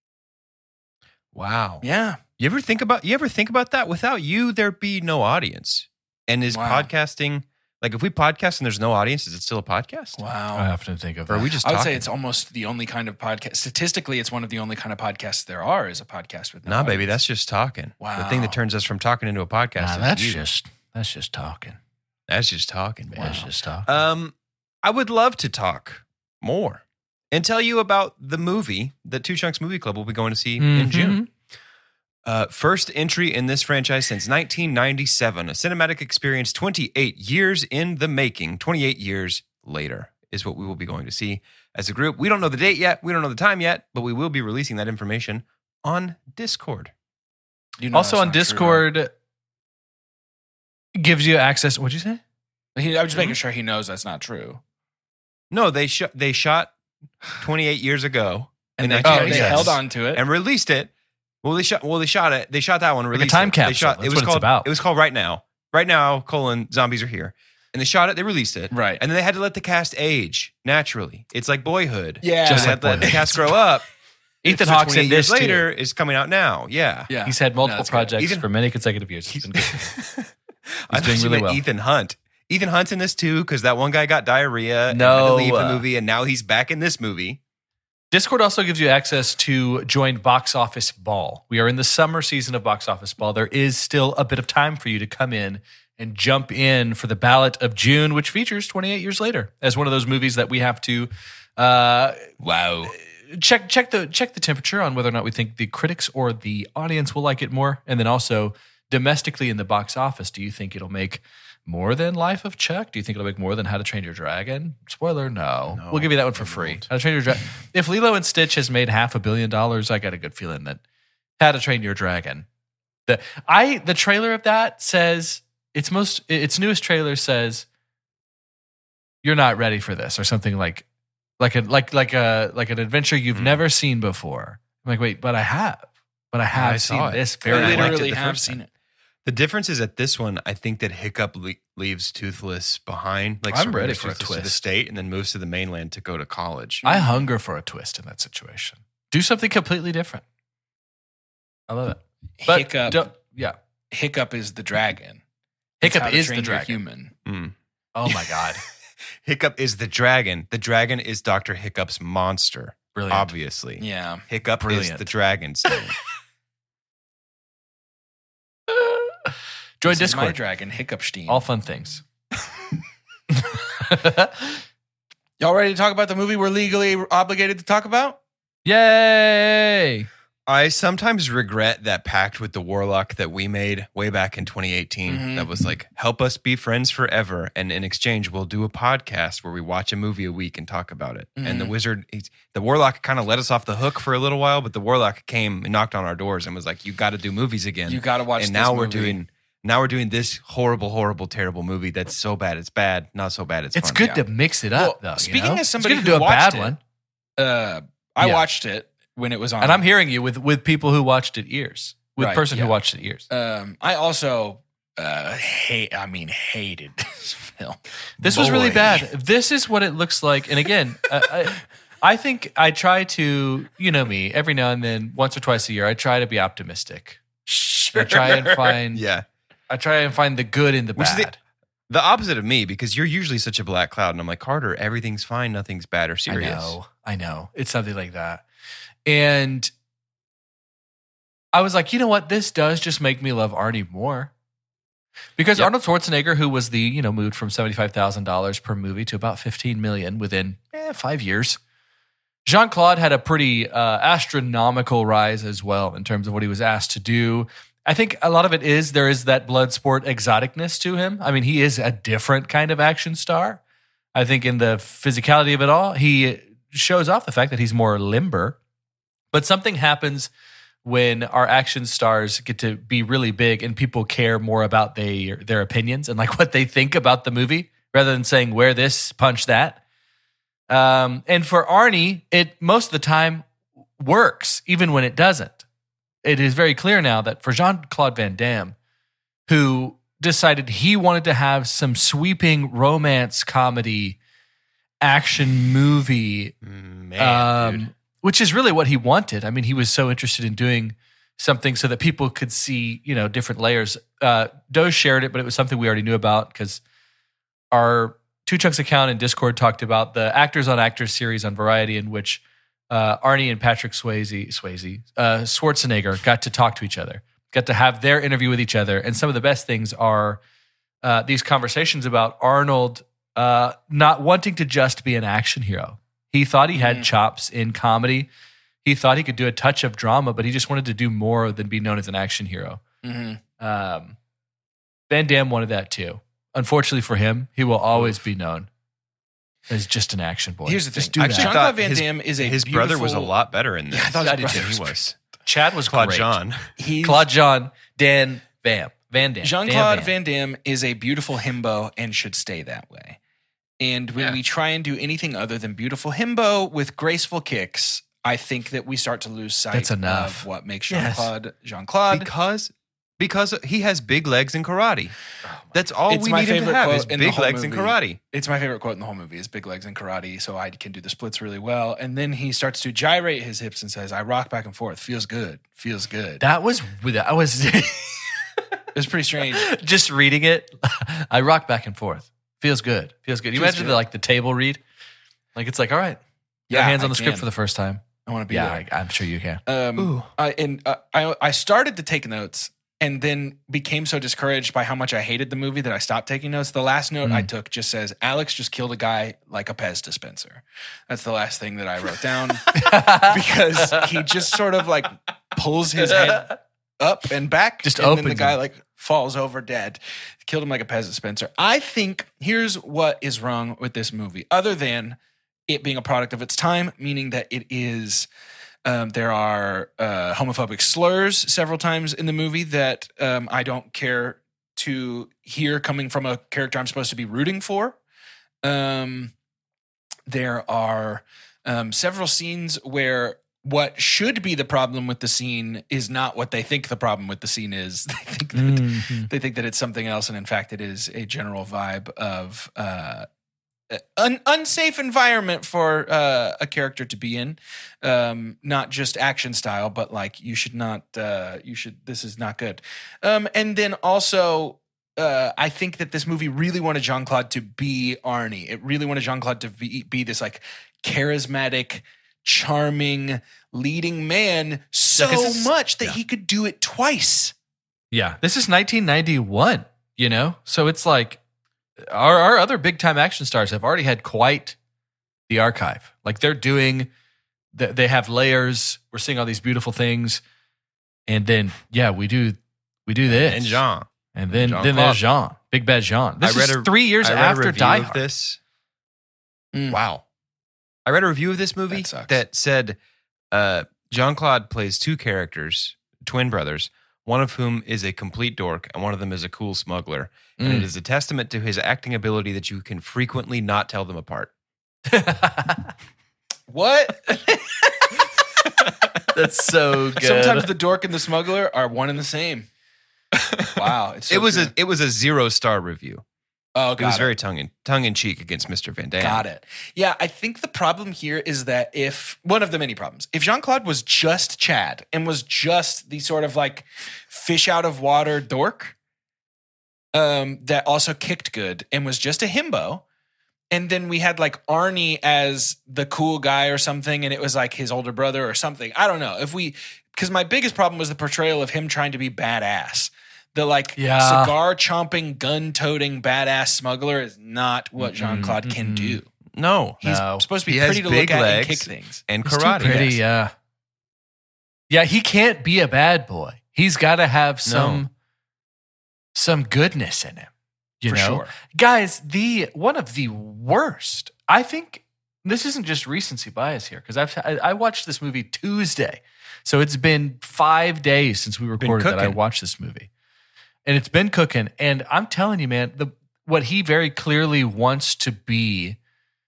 Wow. Yeah. You ever think about that? Without you, there'd be no audience. And is podcasting, like if we podcast and there's no audience, is it still a podcast? Wow. I have to think of Or that. are we just I would talking? say it's almost the only kind of podcast. Statistically, it's one of the only kind of podcasts there are is a podcast with no Nah, baby, audience. that's just talking. Wow. The thing that turns us from talking into a podcast. Nah, is you. that's just talking. That's just talking, man. That's just talking. I would love to talk more and tell you about the movie that Two Chunks Movie Club will be going to see in June. First entry in this franchise since 1997, a cinematic experience 28 years in the making. 28 years later is what we will be going to see as a group. We don't know the date yet. We don't know the time yet, but we will be releasing that information on Discord. You know Also that's on not true, Discord gives you access. What'd you say? right? I'm just making sure he knows that's not true. No, they shot 28 years ago And in they 1997 held on to it. and released it. They shot it. They shot that one. Released time it. capsule. They shot, That's it was what it's called. about. It was called Right Now. Right Now: Zombies Are Here. And they shot it. They released it. Right. And then they had to let the cast age naturally. It's like Boyhood. Yeah. So Just they like had to let the Boyhood. cast grow up. Ethan So Hawke's 28 in years this later is coming out now. Yeah. Yeah. He's had multiple that's good. projects Ethan- for many consecutive years. It's been good. I doing thought you really meant well. Ethan Hunt. Ethan Hunt's in this too because that one guy got diarrhea and No. had to leave the movie, and now he's back in this movie. Discord also gives you access to join Box Office Ball. We are in the summer season of Box Office Ball. There is still a bit of time for you to come in and jump in for the ballot of June, which features 28 years later as one of those movies that we have to Wow. check the temperature on whether or not we think the critics or the audience will like it more, and then also domestically in the box office, do you think it'll make more than Life of Chuck? Do you think it'll make more than How to Train Your Dragon? Spoiler, no. We'll give you that one for free. How to Train Your Dragon. If Lilo and Stitch has made $500 million, I got a good feeling that How to Train Your Dragon. The trailer of that says its newest trailer says you're not ready for this or something like an adventure you've never seen before. I'm like, wait, but I have I seen saw it. this I very liked it literally the have first seen time. it. The difference is at this one, I think that Hiccup leaves Toothless behind. Like I'm ready surrenders for a Toothless to the twist. state and then moves to the mainland to go to college. I hunger for a twist in that situation. Do something completely different. I love it. But Hiccup is the dragon. Hiccup How to is Train the Your dragon. Human. Mm. Oh my God. Hiccup is the dragon. The dragon is Dr. Hiccup's monster. Brilliant. Obviously. Yeah. Hiccup is Brilliant. the dragon's name. Join This is my Discord. dragon, Hiccupstein. All fun things. Y'all ready to talk about the movie we're legally obligated to talk about? Yay. I sometimes regret that pact with the Warlock that we made way back in 2018. Mhm. That was like, help us be friends forever. And in exchange, we'll do a podcast where we watch a movie a week and talk about it. And the wizard, the Warlock kind of let us off the hook for a little while, but the Warlock came and knocked on our doors and was like, you got to do movies again. You got to watch and this now movie. we're doing this horrible, terrible movie that's so bad. It's bad. Not so bad. It's It's fun. good Yeah. to mix it up, Well, though. speaking you know? as somebody It's good who to do a watched bad it, one. I Yeah. watched it when it was on. And I'm hearing you with people who watched it ears. With Right, person yeah. who watched it ears. I also hated this film. This was really Boy. bad. This is what it looks like. And again, I think I try to, you know me, every now and then, once or twice a year, I try to be optimistic. Sure. I try and find the good in the Which is bad. the opposite of me, because you're usually such a black cloud. And I'm like, Carter, everything's fine. Nothing's bad or serious. I know. It's something like that. And I was like, you know what? This does just make me love Arnie more. Because Yep. Arnold Schwarzenegger, who was the, moved from $75,000 per movie to about $15 million within 5 years. Jean-Claude had a pretty astronomical rise as well in terms of what he was asked to do. I think a lot of it is there is that blood sport exoticness to him. I mean, he is a different kind of action star. I think in the physicality of it all, he shows off the fact that he's more limber. But something happens when our action stars get to be really big and people care more about their opinions and like what they think about the movie rather than saying wear this, punch that. And for Arnie, it most of the time works, even when it doesn't. It is very clear now that for Jean-Claude Van Damme, who decided he wanted to have some sweeping romance comedy action movie, Man, which is really what he wanted. I mean, he was so interested in doing something so that people could see, different layers. Doge shared it, but it was something we already knew about because our Two Chunks account in Discord talked about the Actors on Actors series on Variety, in which Arnie and Patrick Schwarzenegger got to talk to each other, got to have their interview with each other. And some of the best things are these conversations about Arnold not wanting to just be an action hero. He thought he had chops in comedy. He thought he could do a touch of drama, but he just wanted to do more than be known as an action hero. Van Damme wanted that too. Unfortunately for him, he will always be known as just an action boy. Here's the Just thing. do that. Jean-Claude Van Damme is his brother was a lot better in this. Yeah, I thought his I did brother too. was He was. Chad was Claude great. Jean. Claude Jean, Van Damme. Jean-Claude Dan Van Damme is a beautiful himbo and should stay that way. And when we try and do anything other than beautiful himbo with graceful kicks, I think that we start to lose sight That's enough. of what makes Yes. Jean-Claude. Because he has big legs in karate. That's all It's we my need him to favorite have quote is in the big whole legs in movie. karate. It's my favorite quote in the whole movie is big legs in karate, so I can do the splits really well. And then he starts to gyrate his hips and says, I rock back and forth. Feels good. Feels good. That was It was pretty strange. just reading it. I rock back and forth. Feels good. Feels good. You Feels imagine good. the table read? Like it's like, all right. Your Yeah, hands on I the script can. for the first time. I want to be Yeah, there. I'm sure you can. I started to take notes and then became so discouraged by how much I hated the movie that I stopped taking notes. The last note I took just says, Alex just killed a guy like a Pez dispenser. That's the last thing that I wrote down because he just sort of like pulls his head up and back. Just and then the opens guy him. like falls over dead. Killed him like a Pez dispenser. I think here's what is wrong with this movie, other than it being a product of its time, meaning that it is there are homophobic slurs several times in the movie that I don't care to hear coming from a character I'm supposed to be rooting for. There are several scenes where what should be the problem with the scene is not what they think the problem with the scene is. They think that it's something else, and in fact, it is a general vibe of unsafe environment for a character to be in, not just action style, but like this is not good. And then also, I think that this movie really wanted Jean-Claude to be Arnie. It really wanted Jean-Claude to be this like charismatic, charming, leading man so much that he could do it twice. Yeah. This is 1991, So it's like our other big time action stars have already had quite the archive. Like they're doing, they have layers. We're seeing all these beautiful things. And then, we do this. And Jean. And then Jean-Claude. there's Jean. Big Bad Jean. This is 3 years I read a after review Die of Hard. this. Mm. Wow. I read a review of this movie That sucks. that said Jean-Claude plays two characters, twin brothers, one of whom is a complete dork and one of them is a cool smuggler. And it is a testament to his acting ability that you can frequently not tell them apart. What? That's so good. Sometimes the dork and the smuggler are one and the same. Wow. It's so It was true. a 0-star review. Oh, It was got very tongue in cheek against Mr. Van Damme. Got it. Yeah, I think the problem here is that if one of the many problems, if Jean-Claude was just Chad and was just the sort of like fish out of water dork that also kicked good and was just a himbo, and then we had like Arnie as the cool guy or something, and it was like his older brother or something. I don't know. Because my biggest problem was the portrayal of him trying to be badass. The cigar chomping, gun toting, badass smuggler is not what Jean-Claude can do. No. He's No. supposed to He be has pretty to big look at legs. and kick things. And He's too karate. pretty, Yes. yeah. Yeah, he can't be a bad boy. He's got to have some goodness in him. You For know? sure. Guys, one of the worst, I think this isn't just recency bias here because I watched this movie Tuesday, so it's been 5 days since we recorded that I watched this movie, and it's been cooking. And I'm telling you, man, what he very clearly wants to be,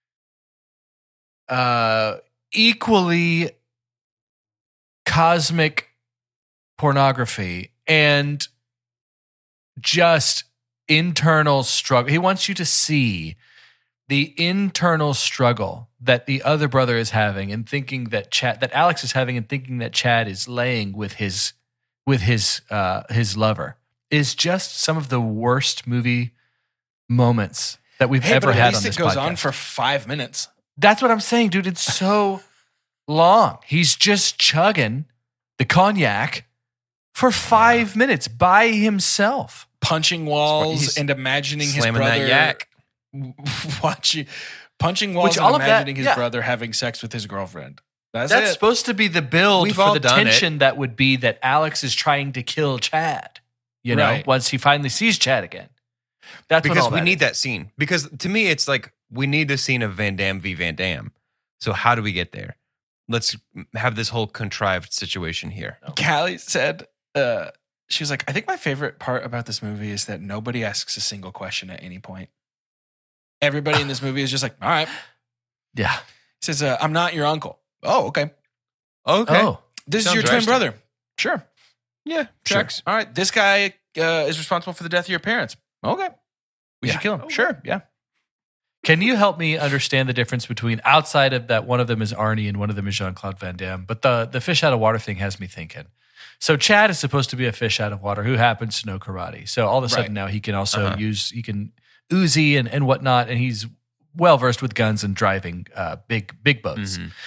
equally cosmic pornography and just internal struggle. He wants you to see the internal struggle that the other brother is having and thinking that Alex is having and thinking that Chad is laying with his lover is just some of the worst movie moments that we've ever had on this podcast. It goes on for 5 minutes. That's what I'm saying, dude. It's so long. He's just chugging the cognac for 5 minutes by himself. Punching walls and imagining his brother. That yak. Punching walls and imagining his brother having sex with his girlfriend. That's supposed to be the build for the tension that would be that Alex is trying to kill Chad, once he finally sees Chad again. That's because we need that scene. Because to me, it's like we need the scene of Van Damme v. Van Damme. So how do we get there? Let's have this whole contrived situation here. Callie said, she was like, I think my favorite part about this movie is that nobody asks a single question at any point. Everybody in this movie is just like, all right. Yeah. He says, I'm not your uncle. Oh, okay. Okay. Oh, this is your twin brother. Sure. Yeah. Checks. All right. This guy is responsible for the death of your parents. Okay. We should kill him. Okay. Sure. Yeah. Can you help me understand the difference between, outside of that, one of them is Arnie and one of them is Jean-Claude Van Damme, but the fish out of water thing has me thinking. So Chad is supposed to be a fish out of water who happens to know karate. So all of a sudden now he can also he can Uzi and whatnot, and he's well-versed with guns and driving big boats. Mm-hmm.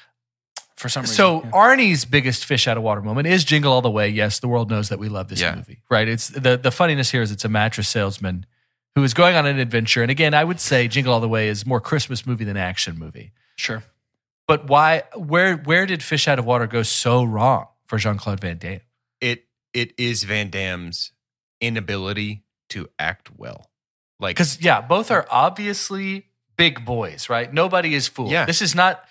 For some reason. So Arnie's biggest fish out of water moment is Jingle All the Way. Yes, the world knows that we love this movie, right? It's the funniness here is it's a mattress salesman who is going on an adventure. And again, I would say Jingle All the Way is more Christmas movie than action movie. Sure. But where did Fish Out of Water go so wrong for Jean-Claude Van Damme? It is Van Damme's inability to act well. Because both are obviously big boys, right? Nobody is fooled. Yeah. This is not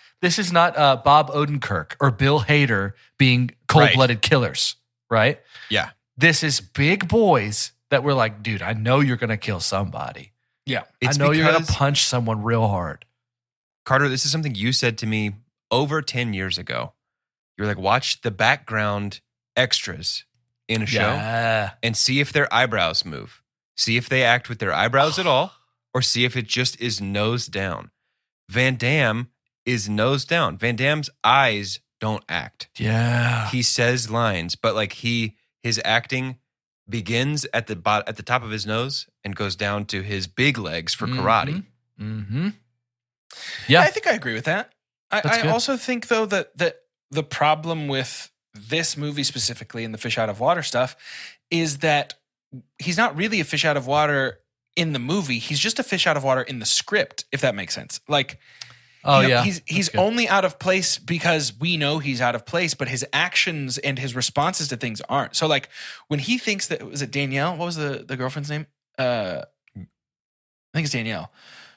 Bob Odenkirk or Bill Hader being cold-blooded killers, right? Yeah. This is big boys that were like, dude, I know you're going to kill somebody. Yeah. I know you're going to punch someone real hard. Carter, this is something you said to me over 10 years ago. You're like, watch the background extras in a show and see if their eyebrows move. See if they act with their eyebrows at all, or see if it just is nose down. Van Damme is nose down. Van Damme's eyes don't act. Yeah. He says lines, but his acting begins at the top of his nose and goes down to his big legs for karate. Mm-hmm. Yeah. I think I agree with that. I also think, though, that the problem with this movie specifically and the fish out of water stuff is that he's not really a fish out of water in the movie. He's just a fish out of water in the script, if that makes sense. He's only out of place because we know he's out of place, but his actions and his responses to things aren't. So when he thinks that, was it Danielle? What was the girlfriend's name? I think it's Danielle.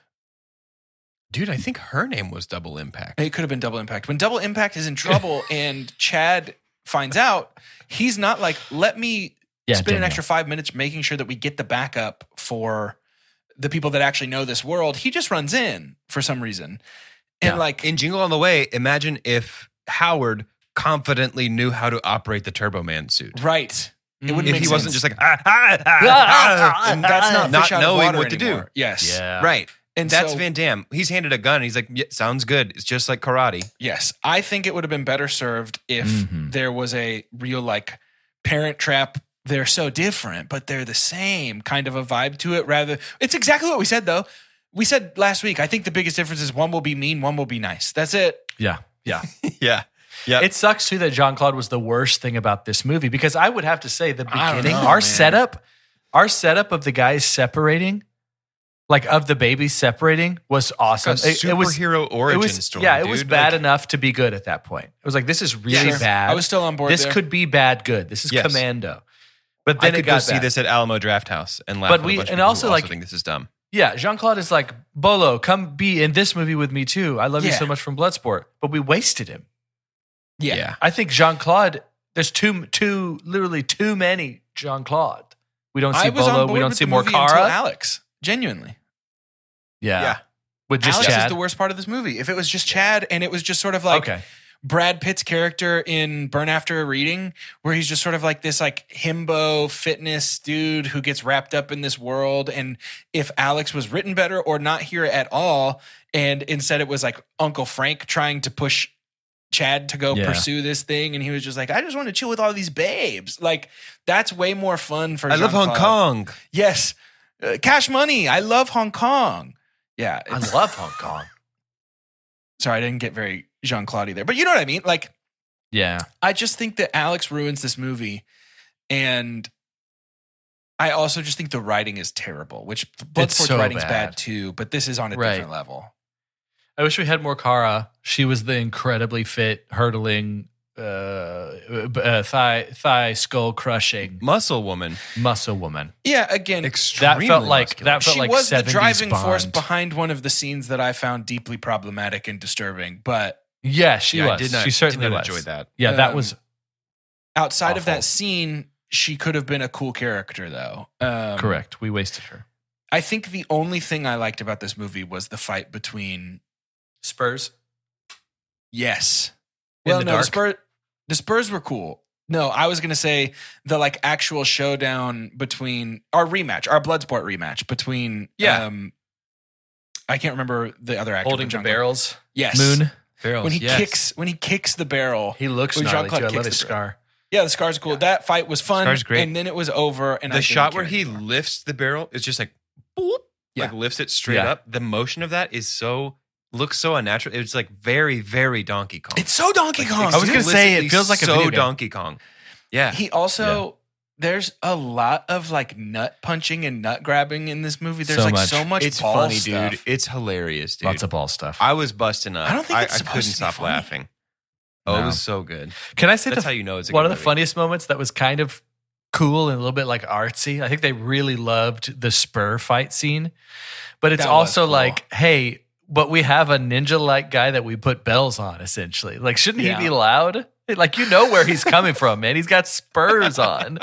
Dude, I think her name was Double Impact. It could have been Double Impact. When Double Impact is in trouble and Chad finds out, he's not like, let me spend an extra 5 minutes making sure that we get the backup for the people that actually know this world. He just runs in for some reason. And in Jingle All the Way, imagine if Howard confidently knew how to operate the Turbo Man suit. Right. It wouldn't make sense. Wasn't just like, and that's not knowing what anymore. to do. Yes. Yeah. Right. And that's Van Damme. He's handed a gun. And he's like, yeah, sounds good. It's just like karate. Yes. I think it would have been better served if there was a real Parent Trap. They're so different, but they're the same kind of a vibe to it. It's exactly what we said, though. We said last week, I think the biggest difference is one will be mean, one will be nice. That's it. Yeah. Yeah. It sucks, too, that Jean-Claude was the worst thing about this movie, because I would have to say the beginning, our setup of the guys separating, of the babies separating, was awesome. It was superhero origin story. Yeah, it was bad enough to be good at that point. It was like, this is really bad. I was still on board. This could be bad good. This is Commando. But then I could go see this at Alamo Drafthouse and laugh. I think this is dumb. Yeah, Jean-Claude is like, Bolo, come be in this movie with me too. I love you Yeah. so much from Bloodsport. But we wasted him. Yeah. I think Jean-Claude, there's literally too many Jean-Claude. We don't see I was on Bolo. board We don't with see the more movie until Kara. Alex. Genuinely. Yeah. With just Alex Chad. is the worst part of this movie. If it was just Chad and it was just sort of like Okay. Brad Pitt's character in Burn After a Reading, where he's just sort of like this like himbo fitness dude who gets wrapped up in this world. And if Alex was written better or not here at all, and instead it was like Uncle Frank trying to push Chad to go Yeah. pursue this thing, and he was just like, I just want to chill with all these babes. Like, that's way more fun for I love Hong Jean-Claude. Kong. Yes. Cash Money. I love Hong Kong. Yeah. I it's- love Hong Kong. Sorry, I didn't get very Jean-Claude there. But you know what I mean? Like, Yeah. I just think that Alex ruins this movie. And I also just think the writing is terrible, which Bloodsport's so writing's bad. bad too, but this is on a Right. different level. I wish we had more Kara. She was the incredibly fit, hurtling, thigh skull crushing Muscle woman. muscle woman. Yeah, again, Extremely That felt like muscular. that felt she like was the 70s driving force Bond. behind one of the scenes that I found deeply problematic and disturbing. But Yeah, she Yeah, was. I did not, she certainly did not was. enjoy that. Yeah, that Um, was outside of Awful. that scene, she could have been a cool character, though. correct. We wasted her. I think the only thing I liked about this movie was the fight between Spurs. Yes. In Well, the no, dark? the Spurs were cool. No, I was gonna say the like actual showdown between our Bloodsport rematch between Yeah. I can't remember the other actor. Holding but the Jean-Claude- barrels. Yes. Moon. Barrels, When he yes. kicks the barrel. He looks When gnarly too. Jean-Claude I love kicks his the barrel. scar. Yeah, the scar's cool. Yeah. That fight was fun. Scar's great. And then it was over. And I The didn't shot care where he anymore. lifts the barrel is just like boop, Yeah. like lifts it straight Yeah. up. The motion of that is looks so unnatural. It's like very, very Donkey Kong. It's so Donkey Kong. I was gonna say, it Explicitly feels like a so video game. Donkey Kong. Yeah, He also there's a lot of like nut punching and nut grabbing in this movie. There's So like much. so much it's ball funny, stuff. dude. It's hilarious, dude. Lots of ball stuff. I was busting up. I don't think it's I supposed couldn't to be stop funny. laughing. Oh, it No. was so good. Can I say That's how you know it's a one good of the movie. funniest moments that was kind of cool and a little bit like artsy? I think they really loved the Spur fight scene, but it's That was also cool. like, hey, but we have a ninja-like guy that we put bells on, essentially. Like, shouldn't Yeah. he be loud? Like, you know where he's coming from, man. He's got spurs on.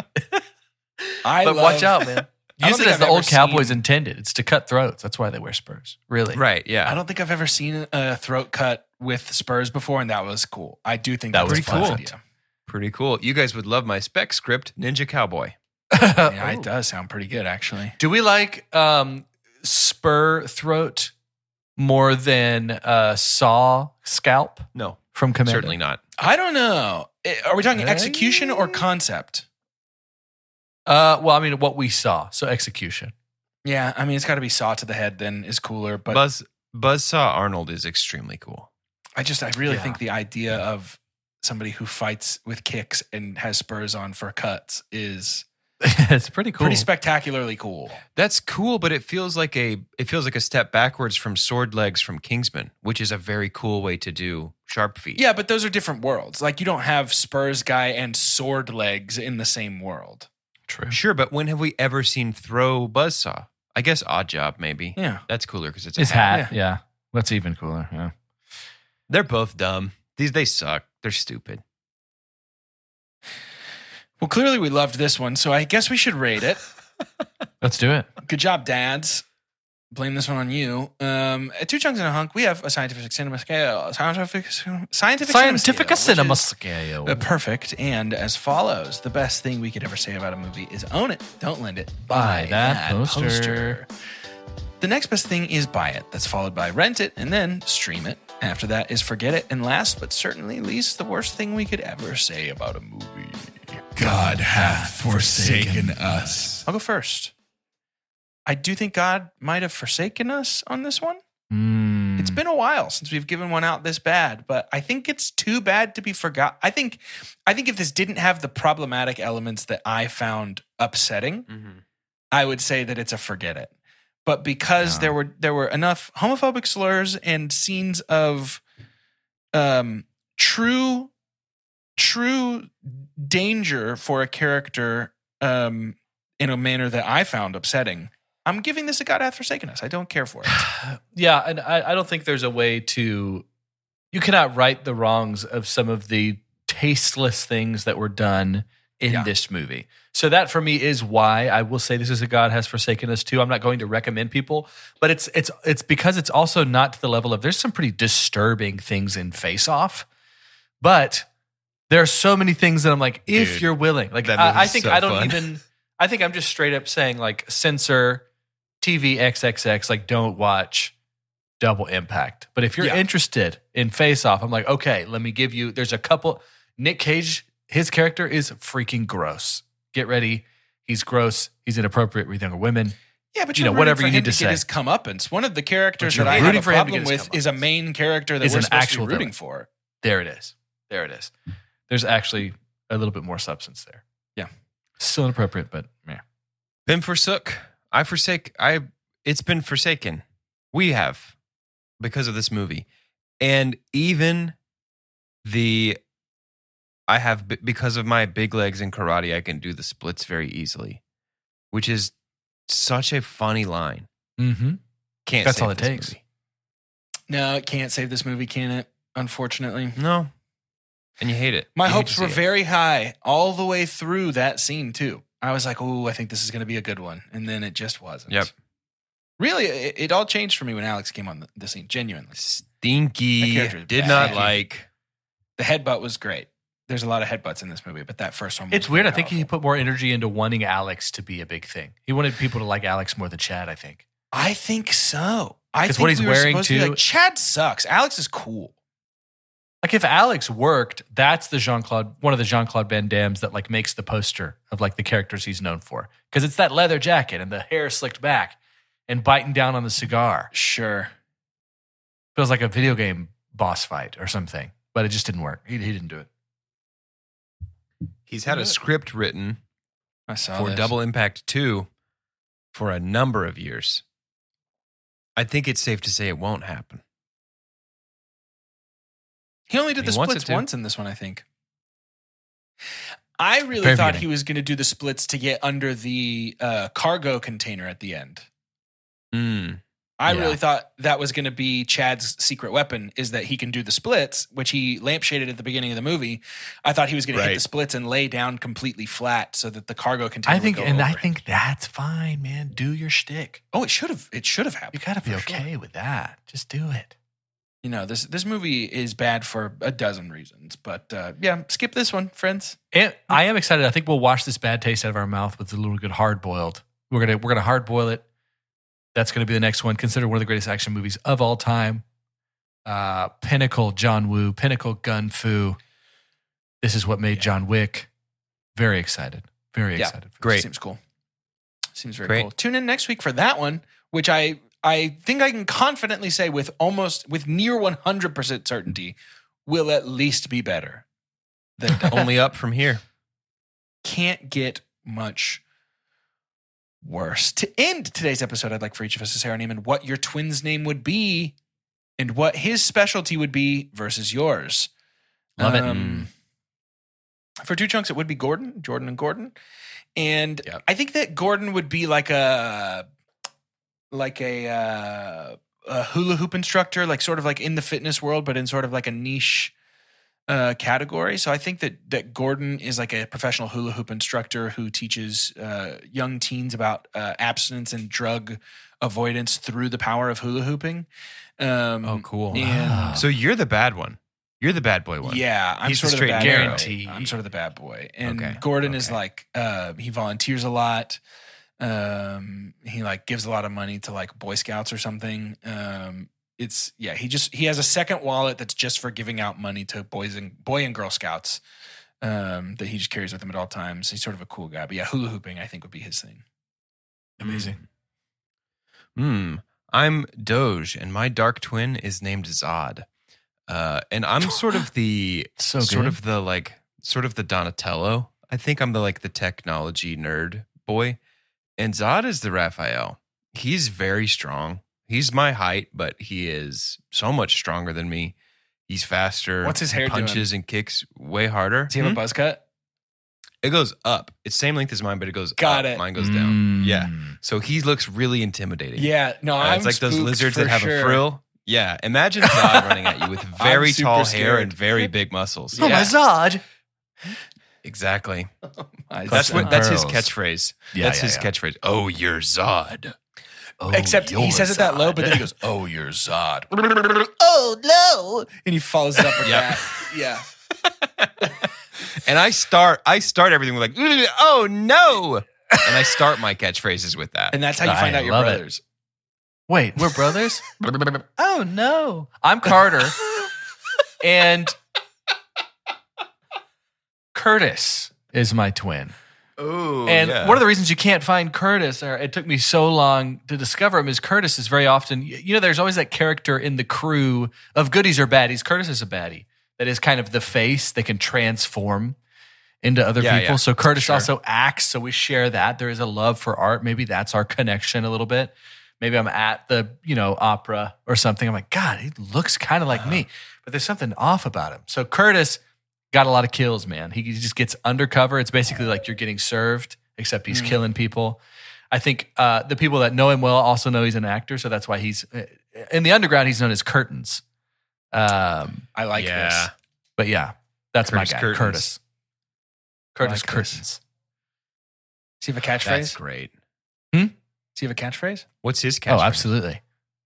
But watch out, man. I don't Use it think as I've the ever old cowboys seen- intended. It's to cut throats. That's why they wear spurs. Really? Right? Yeah. I don't think I've ever seen a throat cut with spurs before, and that was cool. I do think That that was was pretty cool. pleasant. Pretty cool. You guys would love my spec script, Ninja Cowboy. Yeah, it does sound pretty good, actually. Do we like spur throat more than saw scalp No, from Commando? certainly not. I don't know. Are we talking Hey. execution or concept? Well, I mean, what we saw. So execution. Yeah, I mean, it's got to be saw to the head. Then is cooler. But Buzzsaw Arnold is extremely cool. I really Yeah. think the idea of somebody who fights with kicks and has spurs on for cuts is It's pretty cool. pretty spectacularly cool. That's cool, but it feels like a step backwards from Sword Legs from Kingsman, which is a very cool way to do sharp feet. Yeah, but those are different worlds. Like you don't have spurs guy and sword legs in the same world. True. Sure, but when have we ever seen throw Buzzsaw? I guess Odd Job, maybe. Yeah. That's cooler because it's a His hat. hat. Yeah. That's even cooler. Yeah. They're both dumb. They suck. They're stupid. Well, clearly we loved this one, so I guess we should rate it. Let's do it. Good job, dads. Blame this one on you. At Two Chunks and a Hunk, we have a scientific cinema scale. Scientific Cinema which is, scale. perfect and as follows. The best thing we could ever say about a movie is own it, don't lend it, Buy that poster. The next best thing is buy it. That's followed by rent it and then stream it. After that is forget it. And last but certainly least, the worst thing we could ever say about a movie. God hath forsaken us. I'll go first. I do think God might have forsaken us on this one. Mm. It's been a while since we've given one out this bad, but I think it's too bad to be forgot. I think if this didn't have the problematic elements that I found upsetting, I would say that it's a forget it. But because there were enough homophobic slurs and scenes of true danger for a character in a manner that I found upsetting, I'm giving this a God Hath Forsaken Us. I don't care for it. Yeah, and I don't think there's a way to. You cannot right the wrongs of some of the tasteless things that were done in this movie. So that for me is why I will say this is a God Has Forsaken Us too. I'm not going to recommend people, but it's because it's also not to the level of there's some pretty disturbing things in Face Off, but there are so many things that I'm like, if Dude, you're willing, like that I movie's think so I don't fun. even. I think I'm just straight up saying like censor TV XXX, like don't watch Double Impact. But if you're interested in Face Off, I'm like, okay, let me give you. There's a couple. Nick Cage, his character is freaking gross. Get ready. He's gross. He's inappropriate with younger women. Yeah, but You you're know, whatever rooting for you him need to to say. get his comeuppance. One of the characters But that I you're have rooting a for him to problem get his with is a comeuppance. main character that Is we're an supposed to actual be rooting villain. for. There it is. There it is. There's actually a little bit more substance there. Yeah. Still inappropriate, but yeah. Been forsook. It's been forsaken. We have because of this movie. And even because of my big legs in karate, I can do the splits very easily, which is such a funny line. Mm-hmm. Can't That's save all it this takes. movie. No, it can't save this movie, can it? Unfortunately. No. And you hate it. My You hate hopes to were see it. very high all the way through that scene, too. I was like, oh, I think this is going to be a good one. And then it just wasn't. Yep. Really, it all changed for me when Alex came on the scene, genuinely. That Stinky. character is Did bad. not like. The headbutt was great. There's a lot of headbutts in this movie, but that first one was It's weird. I very think he powerful. put more energy into wanting Alex to be a big thing. He wanted people to like Alex more than Chad, I think. I think so. I 'Cause think what he's we were wearing, supposed to be too- like, Chad sucks. Alex is cool. Like if Alex worked, that's one of the Jean-Claude Van Dammes that like makes the poster of like the characters he's known for. Because it's that leather jacket and the hair slicked back and biting down on the cigar. Sure. Feels like a video game boss fight or something, but it just didn't work. He didn't do it. He's had a script written I saw for this. Double Impact 2 for a number of years. I think it's safe to say it won't happen. He only did He the wants splits it to. once in this one, I think. I really Very thought beginning. he was going to do the splits to get under the cargo container at the end. I Yeah. really thought that was going to be Chad's secret weapon, is that he can do the splits, which he lampshaded at the beginning of the movie. I thought he was going to hit Right. the splits and lay down completely flat so that the cargo container I think would go over I it. think that's fine, man. Do your shtick. Oh, it should have You happened. gotta be for sure. okay with that. Just do it. You know, this movie is bad for a dozen reasons, but yeah, skip this one, friends. And I am excited. I think we'll wash this bad taste out of our mouth with a little good hard boiled. We're gonna hard boil it. That's gonna be the next one. Considered one of the greatest action movies of all time. Pinnacle John Woo, Pinnacle Gun Fu. This is what made John Wick. Very excited. Very Yeah. excited. For Great. Seems cool. Seems very Great. cool. Tune in next week for that one, which I think I can confidently say with near 100% certainty will at least be better than Double. Only up from here. Can't get much worse. To end today's episode, I'd like for each of us to say our name and what your twin's name would be and what his specialty would be versus yours. Love it. For Two Chunks, it would be Jordan and Gordon. And Yep. I think that Gordon would be like a hula hoop instructor, like sort of like in the fitness world, but in sort of like a niche category. So I think that Gordon is like a professional hula hoop instructor who teaches young teens about abstinence and drug avoidance through the power of hula hooping. Oh, cool. And So you're the bad one. You're the bad boy one. yeah, I'm He's the sort of the straight bad and narrow. boy. Guarantee. I'm sort of the bad boy, and Okay, Gordon is okay. like he volunteers a lot. He like gives a lot of money to like Boy Scouts or something. He has a second wallet that's just for giving out money to boy and Girl Scouts that he just carries with him at all times. He's sort of a cool guy, but yeah, hula hooping I think would be his thing. Amazing. I'm Doge, and my dark twin is named Zod. And I'm sort of the So sort good. of the Donatello. I think I'm the technology nerd boy. And Zod is the Raphael. He's very strong. He's my height, but he is so much stronger than me. He's faster. What's his He hair punches and kicks way harder. Does he have a buzz cut? It goes up. It's same length as mine, but it goes Got up. it. Mine goes down. Yeah. So he looks really intimidating. Yeah, no, I'm It's like those spooked lizards for that have sure. a frill. Yeah. Imagine Zod running at you with very super tall hair scared. and very big muscles. Oh, my Zod. Exactly. I That's just- that's his Pearls. catchphrase. Yeah, That's yeah, his yeah. catchphase. Oh, you're Zod. Oh, Except he you're says it that low, but then he Zod. goes, "Oh, you're Zod." Oh no! And he follows it up with Yep. that. Yeah. And I start everything with like, oh no. And I start my catchphrases with that. And that's how you I find out you're love it. brothers. Wait, we're brothers? Oh, no. I'm Carter. And Curtis is my twin. Ooh, And yeah. one of the reasons you can't find Curtis, or it took me so long to discover him, is Curtis is very often, there's always that character in the crew of goodies or baddies. Curtis is a baddie that is kind of the face that can transform into other Yeah, people. yeah. So Curtis Sure. also acts, so we share that. There is a love for art. Maybe that's our connection a little bit. Maybe I'm at the, opera or something. I'm like, God, he looks kind of like me, but there's something off about him. So Curtis got a lot of kills, man. He just gets undercover. It's basically like you're getting served, except he's killing people. I think the people that know him well also know he's an actor, so that's why he's in the underground. He's known as Curtains. I like this. But yeah, that's Curtis my guy, Curtains. Curtis. Curtis like this. Curtains. Does he have a catchphrase? That's great. Does he have a catchphrase? What's his catchphrase? Oh, absolutely.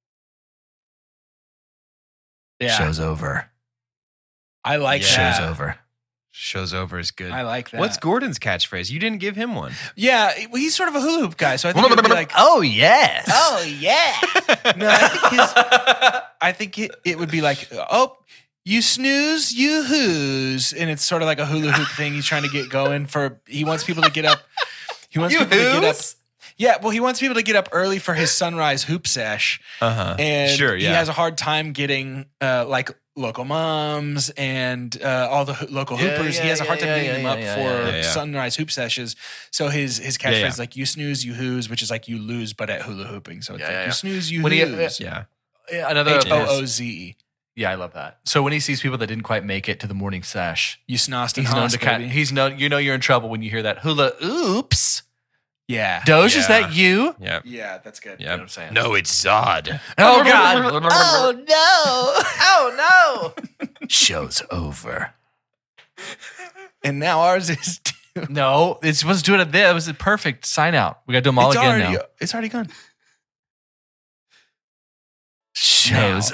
Yeah. Show's over. I like Yeah. that. Show's over. Show's over is good. I like that. What's Gordon's catchphrase? You didn't give him one. Yeah, well, he's sort of a hula hoop guy, so I think it would be like, Oh yes. oh yeah. No, I think it would be like, oh, you snooze, you whoos, and it's sort of like a hula hoop thing. He's trying to get going for. He wants people to get up. He wants people to get up. Yeah, well, he wants people to get up early for his sunrise hoop sesh, and Sure, he yeah. has a hard time getting like local moms and all the local hoopers. He has a hard time getting them up for yeah. sunrise hoop sessions. So his catchphrase Yeah, yeah. is like, "You snooze, you whoos," which is like you lose, but at hula hooping. So it's Yeah, like yeah. you snooze, you When he- hoos. Yeah. Another HOOZE. Yeah, I love that. So when he sees people that didn't quite make it to the morning sesh, You snost and he's known hoss, to kind. baby. He's known. You're in trouble when you hear that hula. Oops. Yeah. Doge, is Yeah. that you? Yeah. Yeah, that's good. Yeah. what I'm saying? No, it's Zod. Oh God. no. Oh no. Show's over. And now ours is No, it's supposed to do it. That was a perfect sign out. We got to do them all again now. It's already gone. Shows.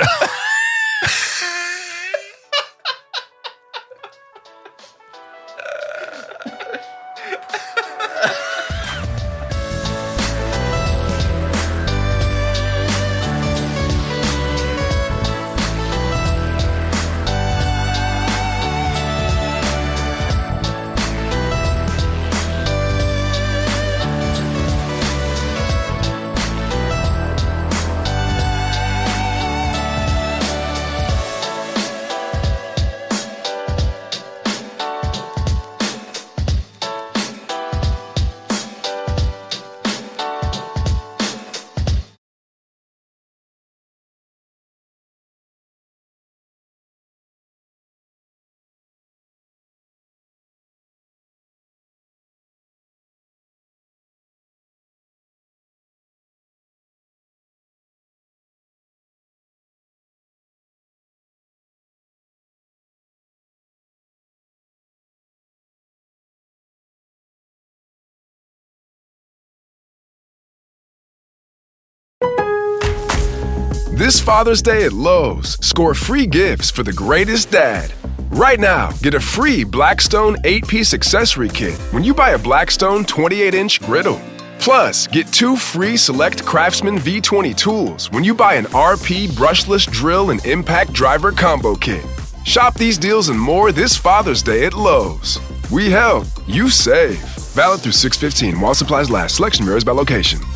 This Father's Day at Lowe's, score free gifts for the greatest dad. Right now, get a free Blackstone 8-piece accessory kit when you buy a Blackstone 28-inch griddle. Plus, get 2 free select Craftsman V20 tools when you buy an RP brushless drill and impact driver combo kit. Shop these deals and more this Father's Day at Lowe's. We help, you save. Valid through 6/15 while supplies last. Selection varies by location.